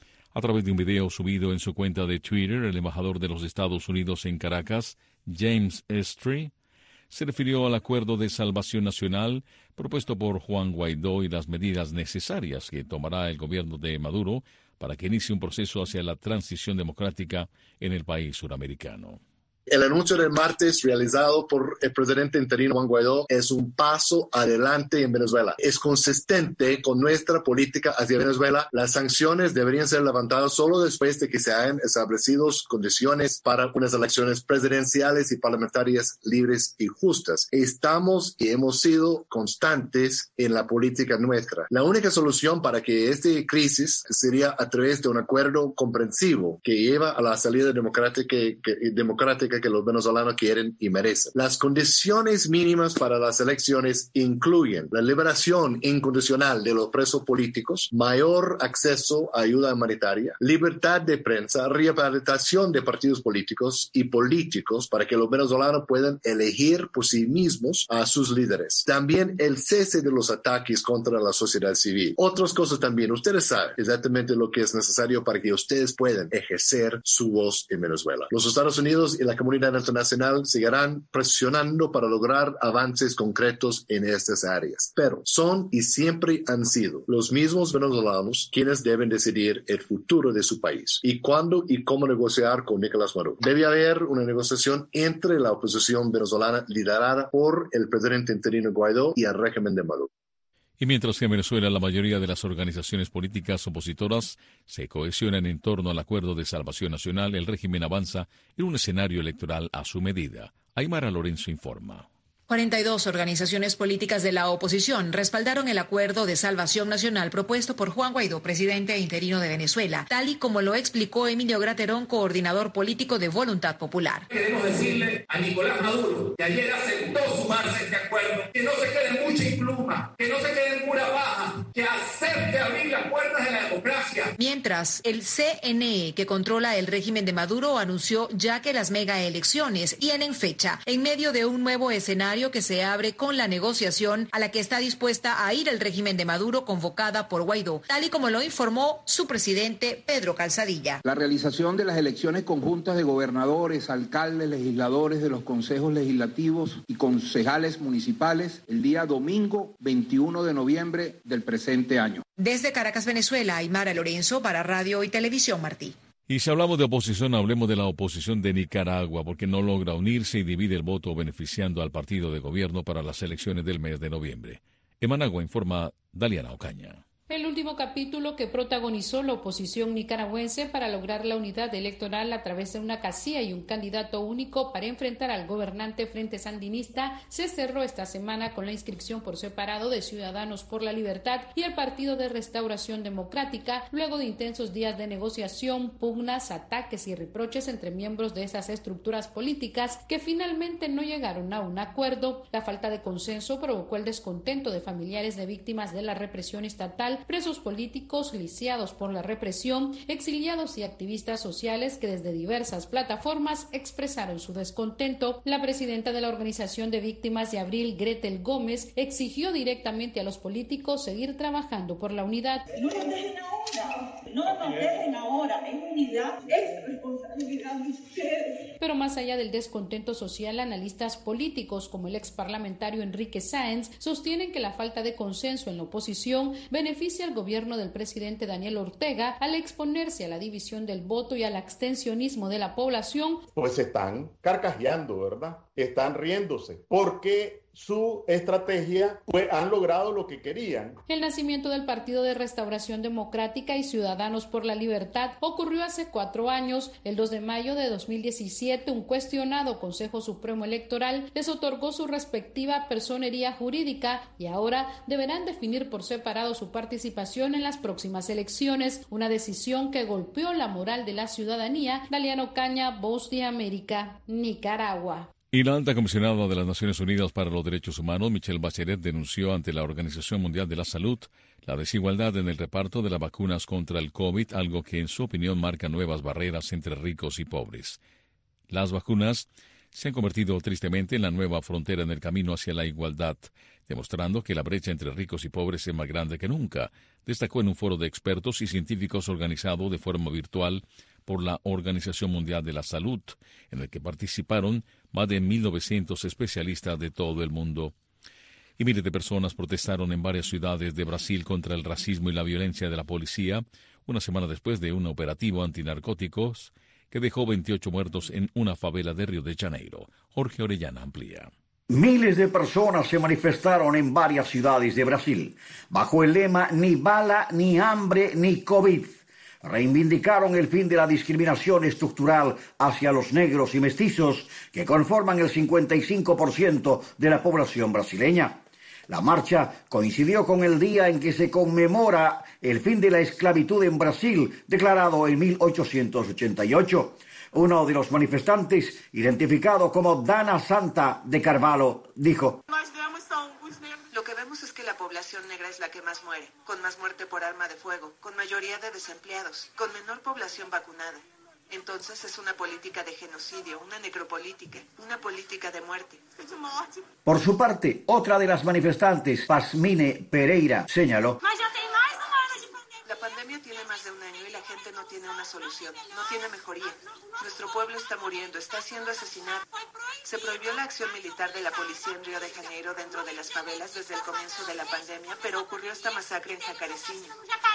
A través de un video subido en su cuenta de Twitter, el embajador de los Estados Unidos en Caracas, James Estrie, se refirió al acuerdo de salvación nacional propuesto por Juan Guaidó y las medidas necesarias que tomará el gobierno de Maduro para que inicie un proceso hacia la transición democrática en el país suramericano. El anuncio del martes realizado por el presidente interino Juan Guaidó es un paso adelante en Venezuela. Es consistente con nuestra política hacia Venezuela. Las sanciones deberían ser levantadas solo después de que se hayan establecido condiciones para unas elecciones presidenciales y parlamentarias libres y justas. Estamos y hemos sido constantes en la política nuestra. La única solución para que esta crisis sería a través de un acuerdo comprensivo que lleva a la salida democrática que, que, democrática que los venezolanos quieren y merecen. Las condiciones mínimas para las elecciones incluyen la liberación incondicional de los presos políticos, mayor acceso a ayuda humanitaria, libertad de prensa, rehabilitación de partidos políticos y políticos para que los venezolanos puedan elegir por sí mismos a sus líderes. También el cese de los ataques contra la sociedad civil. Otras cosas también. Ustedes saben exactamente lo que es necesario para que ustedes puedan ejercer su voz en Venezuela. Los Estados Unidos y la comunidad internacional seguirán presionando para lograr avances concretos en estas áreas. Pero son y siempre han sido los mismos venezolanos quienes deben decidir el futuro de su país y cuándo y cómo negociar con Nicolás Maduro. Debe haber una negociación entre la oposición venezolana liderada por el presidente interino Guaidó y el régimen de Maduro. Y mientras que en Venezuela la mayoría de las organizaciones políticas opositoras se cohesionan en torno al Acuerdo de Salvación Nacional, el régimen avanza en un escenario electoral a su medida. Aymara Lorenzo informa. cuarenta y dos organizaciones políticas de la oposición respaldaron el acuerdo de salvación nacional propuesto por Juan Guaidó, presidente interino de Venezuela, tal y como lo explicó Emilio Graterón, coordinador político de Voluntad Popular. Queremos decirle a Nicolás Maduro, que ayer aceptó sumarse a este acuerdo, que no se quede en mucha impluma, que no se quede en pura baja, que acepte abrir las puertas de la democracia. Mientras, el C N E, que controla el régimen de Maduro, anunció ya que las megaelecciones tienen fecha en medio de un nuevo escenario que se abre con la negociación a la que está dispuesta a ir el régimen de Maduro convocada por Guaidó, tal y como lo informó su presidente Pedro Calzadilla. La realización de las elecciones conjuntas de gobernadores, alcaldes, legisladores de los consejos legislativos y concejales municipales el día domingo veintiuno de noviembre del presente año. Desde Caracas, Venezuela, Aymara Lorenzo para Radio y Televisión Martí. Y si hablamos de oposición, hablemos de la oposición de Nicaragua, porque no logra unirse y divide el voto beneficiando al partido de gobierno para las elecciones del mes de noviembre. En Managua informa Daliana Ocaña. El último capítulo que protagonizó la oposición nicaragüense para lograr la unidad electoral a través de una casilla y un candidato único para enfrentar al gobernante Frente Sandinista se cerró esta semana con la inscripción por separado de Ciudadanos por la Libertad y el Partido de Restauración Democrática, luego de intensos días de negociación, pugnas, ataques y reproches entre miembros de esas estructuras políticas que finalmente no llegaron a un acuerdo. La falta de consenso provocó el descontento de familiares de víctimas de la represión estatal, presos políticos lisiados por la represión, exiliados y activistas sociales que desde diversas plataformas expresaron su descontento. La presidenta de la Organización de Víctimas de Abril, Gretel Gómez, exigió directamente a los políticos seguir trabajando por la unidad. No nos dejen ahora, no nos dejen ahora, en unidad es responsabilidad de ustedes. Pero más allá del descontento social, analistas políticos como el ex parlamentario Enrique Sáenz sostienen que la falta de consenso en la oposición beneficia al gobierno del presidente Daniel Ortega al exponerse a la división del voto y al abstencionismo de la población. Pues están carcajeando, ¿verdad? Están riéndose, porque su estrategia, pues han logrado lo que querían. El nacimiento del Partido de Restauración Democrática y Ciudadanos por la Libertad ocurrió hace cuatro años. El dos de mayo de dos mil diecisiete, un cuestionado Consejo Supremo Electoral les otorgó su respectiva personería jurídica y ahora deberán definir por separado su participación en las próximas elecciones, una decisión que golpeó la moral de la ciudadanía. Daliana Ocaña, Voz de América, Nicaragua. Y la alta comisionada de las Naciones Unidas para los Derechos Humanos, Michelle Bachelet, denunció ante la Organización Mundial de la Salud la desigualdad en el reparto de las vacunas contra el COVID, algo que en su opinión marca nuevas barreras entre ricos y pobres. Las vacunas se han convertido tristemente en la nueva frontera en el camino hacia la igualdad, demostrando que la brecha entre ricos y pobres es más grande que nunca, destacó en un foro de expertos y científicos organizado de forma virtual por la Organización Mundial de la Salud, en el que participaron más de mil novecientos especialistas de todo el mundo. Y miles de personas protestaron en varias ciudades de Brasil contra el racismo y la violencia de la policía, una semana después de un operativo antinarcóticos que dejó veintiocho muertos en una favela de Río de Janeiro. Jorge Orellana amplía. Miles de personas se manifestaron en varias ciudades de Brasil, bajo el lema «Ni bala, ni hambre, ni COVID». Reivindicaron el fin de la discriminación estructural hacia los negros y mestizos, que conforman el cincuenta y cinco por ciento de la población brasileña. La marcha coincidió con el día en que se conmemora el fin de la esclavitud en Brasil, declarado en mil ochocientos ochenta y ocho. Uno de los manifestantes, identificado como Dana Santa de Carvalho, dijo: Lo que vemos es que la población negra es la que más muere, con más muerte por arma de fuego, con mayoría de desempleados, con menor población vacunada. Entonces es una política de genocidio, una necropolítica, una política de muerte. Por su parte, otra de las manifestantes, Pasmine Pereira, señaló: La pandemia tiene más de un año y la gente no tiene una solución, no tiene mejoría. Nuestro pueblo está muriendo, está siendo asesinado. Se prohibió la acción militar de la policía en Río de Janeiro dentro de las favelas desde el comienzo de la pandemia, pero ocurrió esta masacre en Jacarezinho.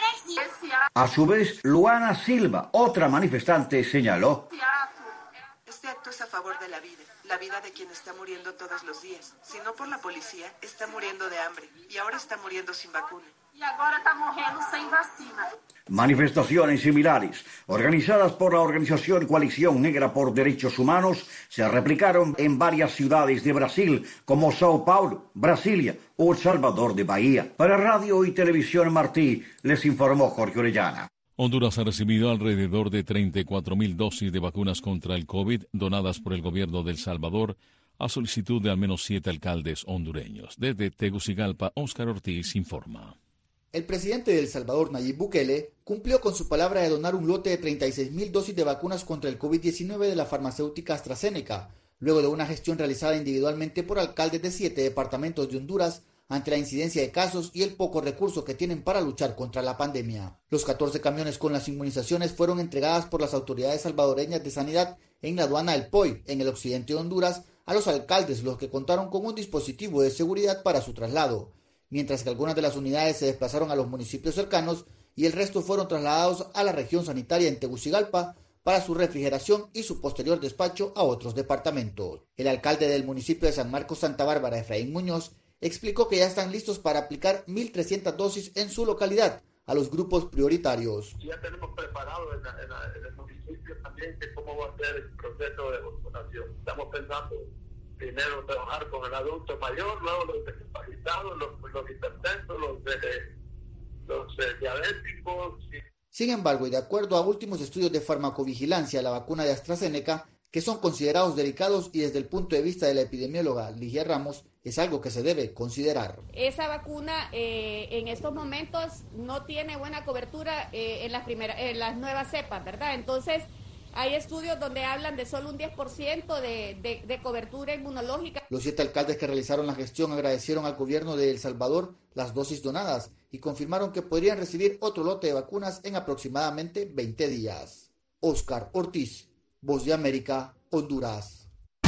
A su vez, Luana Silva, otra manifestante, señaló: Este acto es a favor de la vida, la vida de quien está muriendo todos los días. Si no por la policía, está muriendo de hambre y ahora está muriendo sin vacuna. Y ahora está muriendo sin vacina. Manifestaciones similares, organizadas por la organización Coalición Negra por Derechos Humanos, se replicaron en varias ciudades de Brasil, como São Paulo, Brasilia o El Salvador de Bahía. Para Radio y Televisión Martí, les informó Jorge Orellana. Honduras ha recibido alrededor de treinta y cuatro mil dosis de vacunas contra el COVID donadas por el gobierno de El Salvador a solicitud de al menos siete alcaldes hondureños. Desde Tegucigalpa, Óscar Ortiz informa. El presidente de El Salvador, Nayib Bukele, cumplió con su palabra de donar un lote de treinta y seis mil dosis de vacunas contra el COVID diecinueve de la farmacéutica AstraZeneca, luego de una gestión realizada individualmente por alcaldes de siete departamentos de Honduras ante la incidencia de casos y el poco recurso que tienen para luchar contra la pandemia. Los catorce camiones con las inmunizaciones fueron entregadas por las autoridades salvadoreñas de sanidad en la aduana del Poy, en el occidente de Honduras, a los alcaldes, los que contaron con un dispositivo de seguridad para su traslado, mientras que algunas de las unidades se desplazaron a los municipios cercanos y el resto fueron trasladados a la región sanitaria en Tegucigalpa, para su refrigeración y su posterior despacho a otros departamentos. El alcalde del municipio de San Marcos Santa Bárbara, Efraín Muñoz, explicó que ya están listos para aplicar mil trescientas dosis en su localidad a los grupos prioritarios. Ya tenemos preparado en, la, en, la, en el municipio también que cómo va a ser el proceso de vacunación. Estamos pensando primero trabajar con el adulto mayor, luego los discapacitados, los, los hipertensos, los, de, los de diabéticos. Y... Sin embargo, y de acuerdo a últimos estudios de farmacovigilancia, la vacuna de AstraZeneca, que son considerados delicados y desde el punto de vista de la epidemióloga Ligia Ramos, es algo que se debe considerar. Esa vacuna eh, en estos momentos no tiene buena cobertura eh, en, las primeras, en las nuevas cepas, ¿verdad? Entonces, hay estudios donde hablan de solo un diez por ciento de, de, de cobertura inmunológica. Los siete alcaldes que realizaron la gestión agradecieron al gobierno de El Salvador las dosis donadas y confirmaron que podrían recibir otro lote de vacunas en aproximadamente veinte días. Oscar Ortiz, Voz de América, Honduras.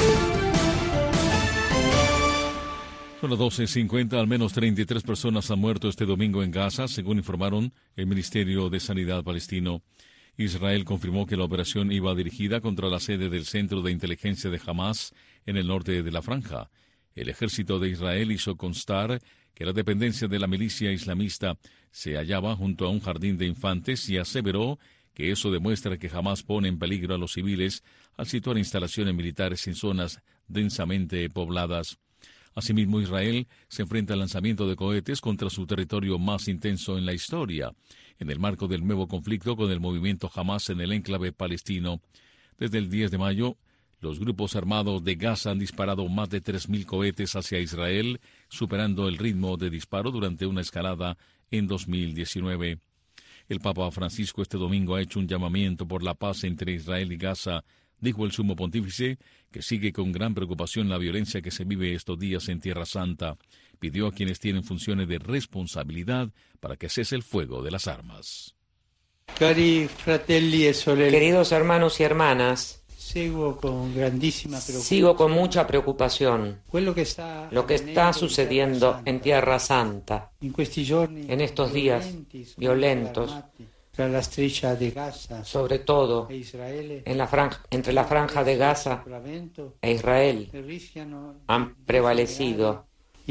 Son las doce cincuenta, al menos treinta y tres personas han muerto este domingo en Gaza, según informaron el Ministerio de Sanidad palestino. Israel confirmó que la operación iba dirigida contra la sede del Centro de Inteligencia de Hamas en el norte de la franja. El ejército de Israel hizo constar que la dependencia de la milicia islamista se hallaba junto a un jardín de infantes y aseveró que eso demuestra que Hamas pone en peligro a los civiles al situar instalaciones militares en zonas densamente pobladas. Asimismo, Israel se enfrenta al lanzamiento de cohetes contra su territorio más intenso en la historia, en el marco del nuevo conflicto con el movimiento Hamas en el enclave palestino. Desde el diez de mayo, los grupos armados de Gaza han disparado más de tres mil cohetes hacia Israel, superando el ritmo de disparo durante una escalada en dos mil diecinueve. El Papa Francisco este domingo ha hecho un llamamiento por la paz entre Israel y Gaza. Dijo el sumo pontífice que sigue con gran preocupación la violencia que se vive estos días en Tierra Santa. Pidió a quienes tienen funciones de responsabilidad para que cese el fuego de las armas. Queridos hermanos y hermanas, sigo con grandísima preocupación. Sigo con mucha preocupación lo que está sucediendo en Tierra Santa en estos días violentos, sobre todo en la franja, entre la franja de Gaza e Israel, han prevalecido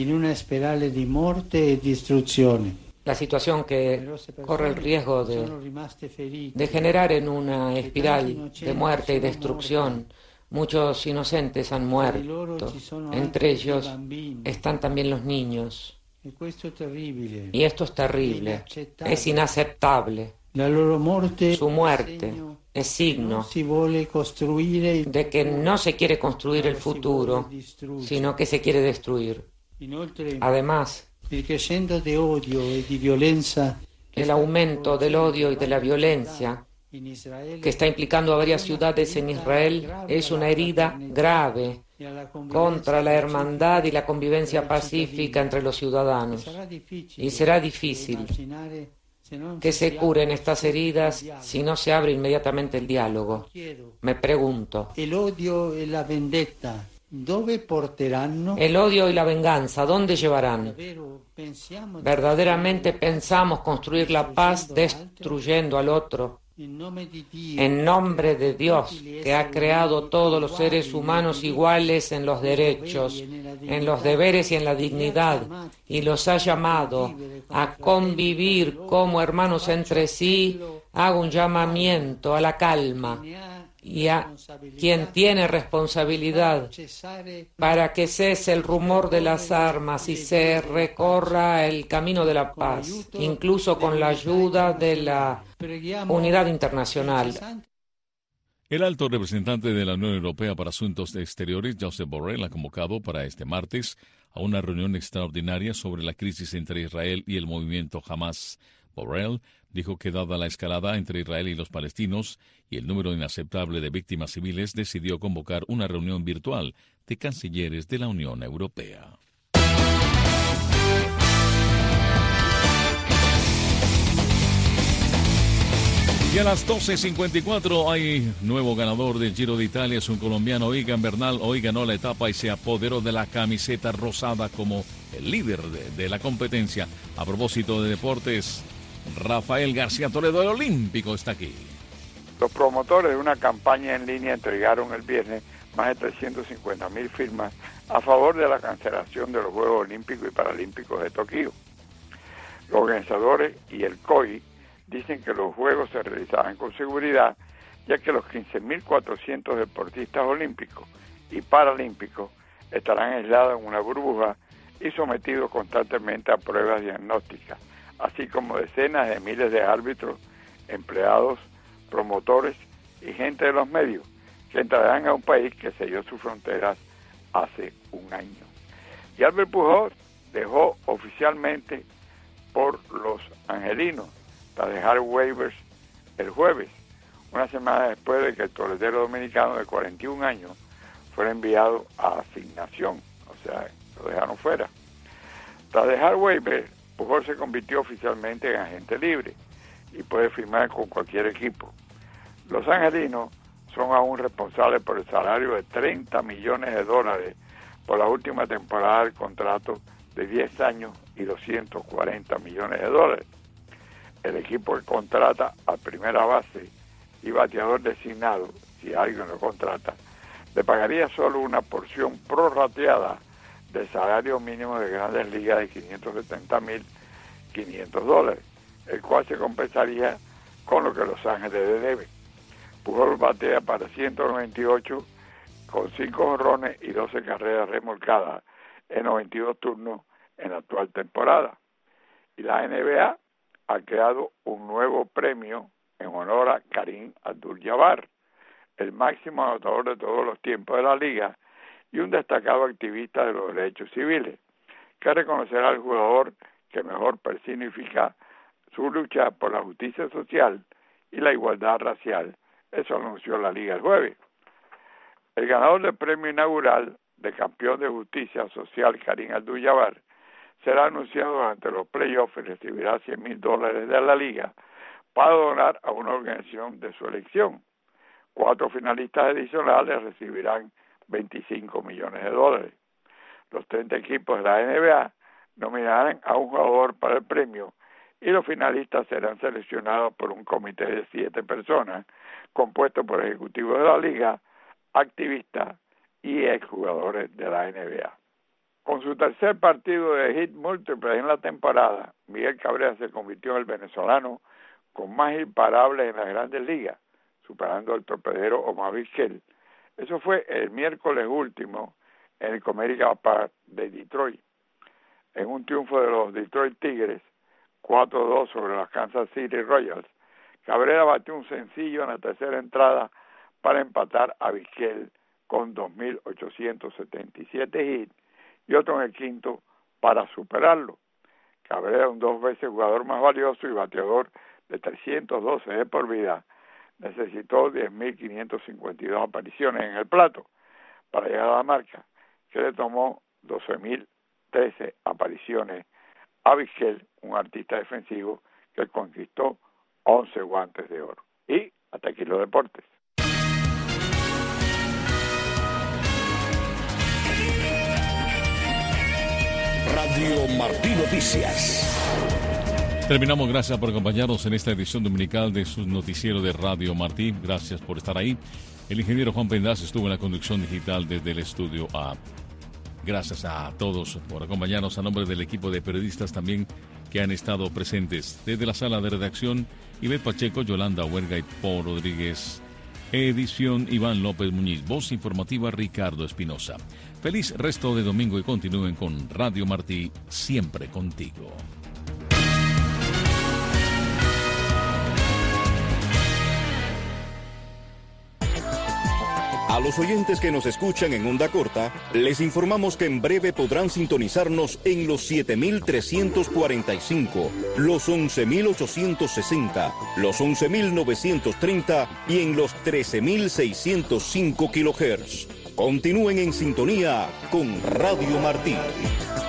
la situación que corre el riesgo de, de generar en una espiral de muerte y destrucción. Muchos inocentes han muerto, entre ellos están también los niños. Y esto es terrible, es inaceptable. Su muerte es signo de que no se quiere construir el futuro, sino que se quiere destruir. Además, el aumento del odio y de la violencia que está implicando a varias ciudades en Israel es una herida grave contra la hermandad y la convivencia pacífica entre los ciudadanos. Y será difícil que se curen estas heridas si no se abre inmediatamente el diálogo. Me pregunto, el odio y la vendetta, ¿dove porteranno? El odio y la venganza, ¿dónde llevarán? ¿Verdaderamente pensamos construir la paz destruyendo al otro? En nombre de Dios, que ha creado todos los seres humanos iguales en los derechos, en los deberes y en la dignidad, y los ha llamado a convivir como hermanos entre sí, hago un llamamiento a la calma y a quien tiene responsabilidad para que cese el rumor de las armas y se recorra el camino de la paz, incluso con la ayuda de la unidad internacional. El alto representante de la Unión Europea para Asuntos Exteriores, Josep Borrell, ha convocado para este martes a una reunión extraordinaria sobre la crisis entre Israel y el movimiento Hamas. Borrell dijo que dada la escalada entre Israel y los palestinos y el número inaceptable de víctimas civiles, decidió convocar una reunión virtual de cancilleres de la Unión Europea. Y a las doce cincuenta y cuatro hay nuevo ganador del Giro de Italia, es un colombiano, Egan Bernal. Hoy ganó la etapa y se apoderó de la camiseta rosada como el líder de, de la competencia. A propósito de deportes, Rafael García Toledo, el olímpico, está aquí. Los promotores de una campaña en línea entregaron el viernes más de trescientas cincuenta mil firmas a favor de la cancelación de los Juegos Olímpicos y Paralímpicos de Tokio. Los organizadores y el C O I dicen que los Juegos se realizaban con seguridad, ya que los quince mil cuatrocientos deportistas olímpicos y paralímpicos estarán aislados en una burbuja y sometidos constantemente a pruebas diagnósticas, así como decenas de miles de árbitros, empleados, promotores y gente de los medios que entrarán a un país que selló sus fronteras hace un año. Y Albert Pujols dejó oficialmente por los angelinos tras dejar waivers el jueves, una semana después de que el toletero dominicano de cuarenta y un años fuera enviado a asignación, o sea, lo dejaron fuera. Tras dejar waivers, Pujols se convirtió oficialmente en agente libre y puede firmar con cualquier equipo. Los angelinos son aún responsables por el salario de treinta millones de dólares por la última temporada del contrato de diez años y doscientos cuarenta millones de dólares. El equipo que contrata a primera base y bateador designado, si alguien lo contrata, le pagaría solo una porción prorrateada del salario mínimo de Grandes Ligas de quinientos setenta mil quinientos dólares, el cual se compensaría con lo que Los Ángeles le deben. Pujols batea para ciento noventa y ocho con cinco jonrones y doce carreras remolcadas en noventa y dos turnos en la actual temporada. Y la N B A ha creado un nuevo premio en honor a Kareem Abdul-Jabbar, el máximo anotador de todos los tiempos de la liga y un destacado activista de los derechos civiles, que reconocerá al jugador que mejor personifica su lucha por la justicia social y la igualdad racial. Eso anunció la liga el jueves. El ganador del premio inaugural de campeón de justicia social, Kareem Abdul-Jabbar, será anunciado durante los playoffs y recibirá cien mil dólares de la liga para donar a una organización de su elección. Cuatro finalistas adicionales recibirán veinticinco millones de dólares. Los treinta equipos de la N B A nominarán a un jugador para el premio y los finalistas serán seleccionados por un comité de siete personas compuesto por ejecutivos de la liga, activistas y exjugadores de la N B A. Con su tercer partido de hit múltiple en la temporada, Miguel Cabrera se convirtió en el venezolano con más imparables en las Grandes Ligas, superando al torpedero Omar Vizquel. Eso fue el miércoles último en el Comerica Park de Detroit. En un triunfo de los Detroit Tigres, cuatro a dos sobre los Kansas City Royals, Cabrera batió un sencillo en la tercera entrada para empatar a Vizquel con dos mil ochocientos setenta y siete hits y otro en el quinto para superarlo. Cabrera, un dos veces jugador más valioso y bateador de trescientos doce de por vida, necesitó diez mil quinientas cincuenta y dos apariciones en el plato para llegar a la marca, que le tomó doce mil trece apariciones a Vizquel, un artista defensivo que conquistó once guantes de oro. Y hasta aquí los deportes. Radio Martí Noticias. Terminamos, gracias por acompañarnos en esta edición dominical de su noticiero de Radio Martí. Gracias por estar ahí. El ingeniero Juan Pendaz estuvo en la conducción digital desde el estudio A. Gracias a todos por acompañarnos, a nombre del equipo de periodistas también que han estado presentes. Desde la sala de redacción, Ivette Pacheco, Yolanda Huerga y Paul Rodríguez. Edición Iván López Muñiz. Voz informativa Ricardo Espinosa. Feliz resto de domingo y continúen con Radio Martí, siempre contigo. A los oyentes que nos escuchan en onda corta, les informamos que en breve podrán sintonizarnos en los siete mil trescientos cuarenta y cinco, los once mil ochocientos sesenta, los once mil novecientos treinta y en los trece mil seiscientos cinco kilohertz. Continúen en sintonía con Radio Martí.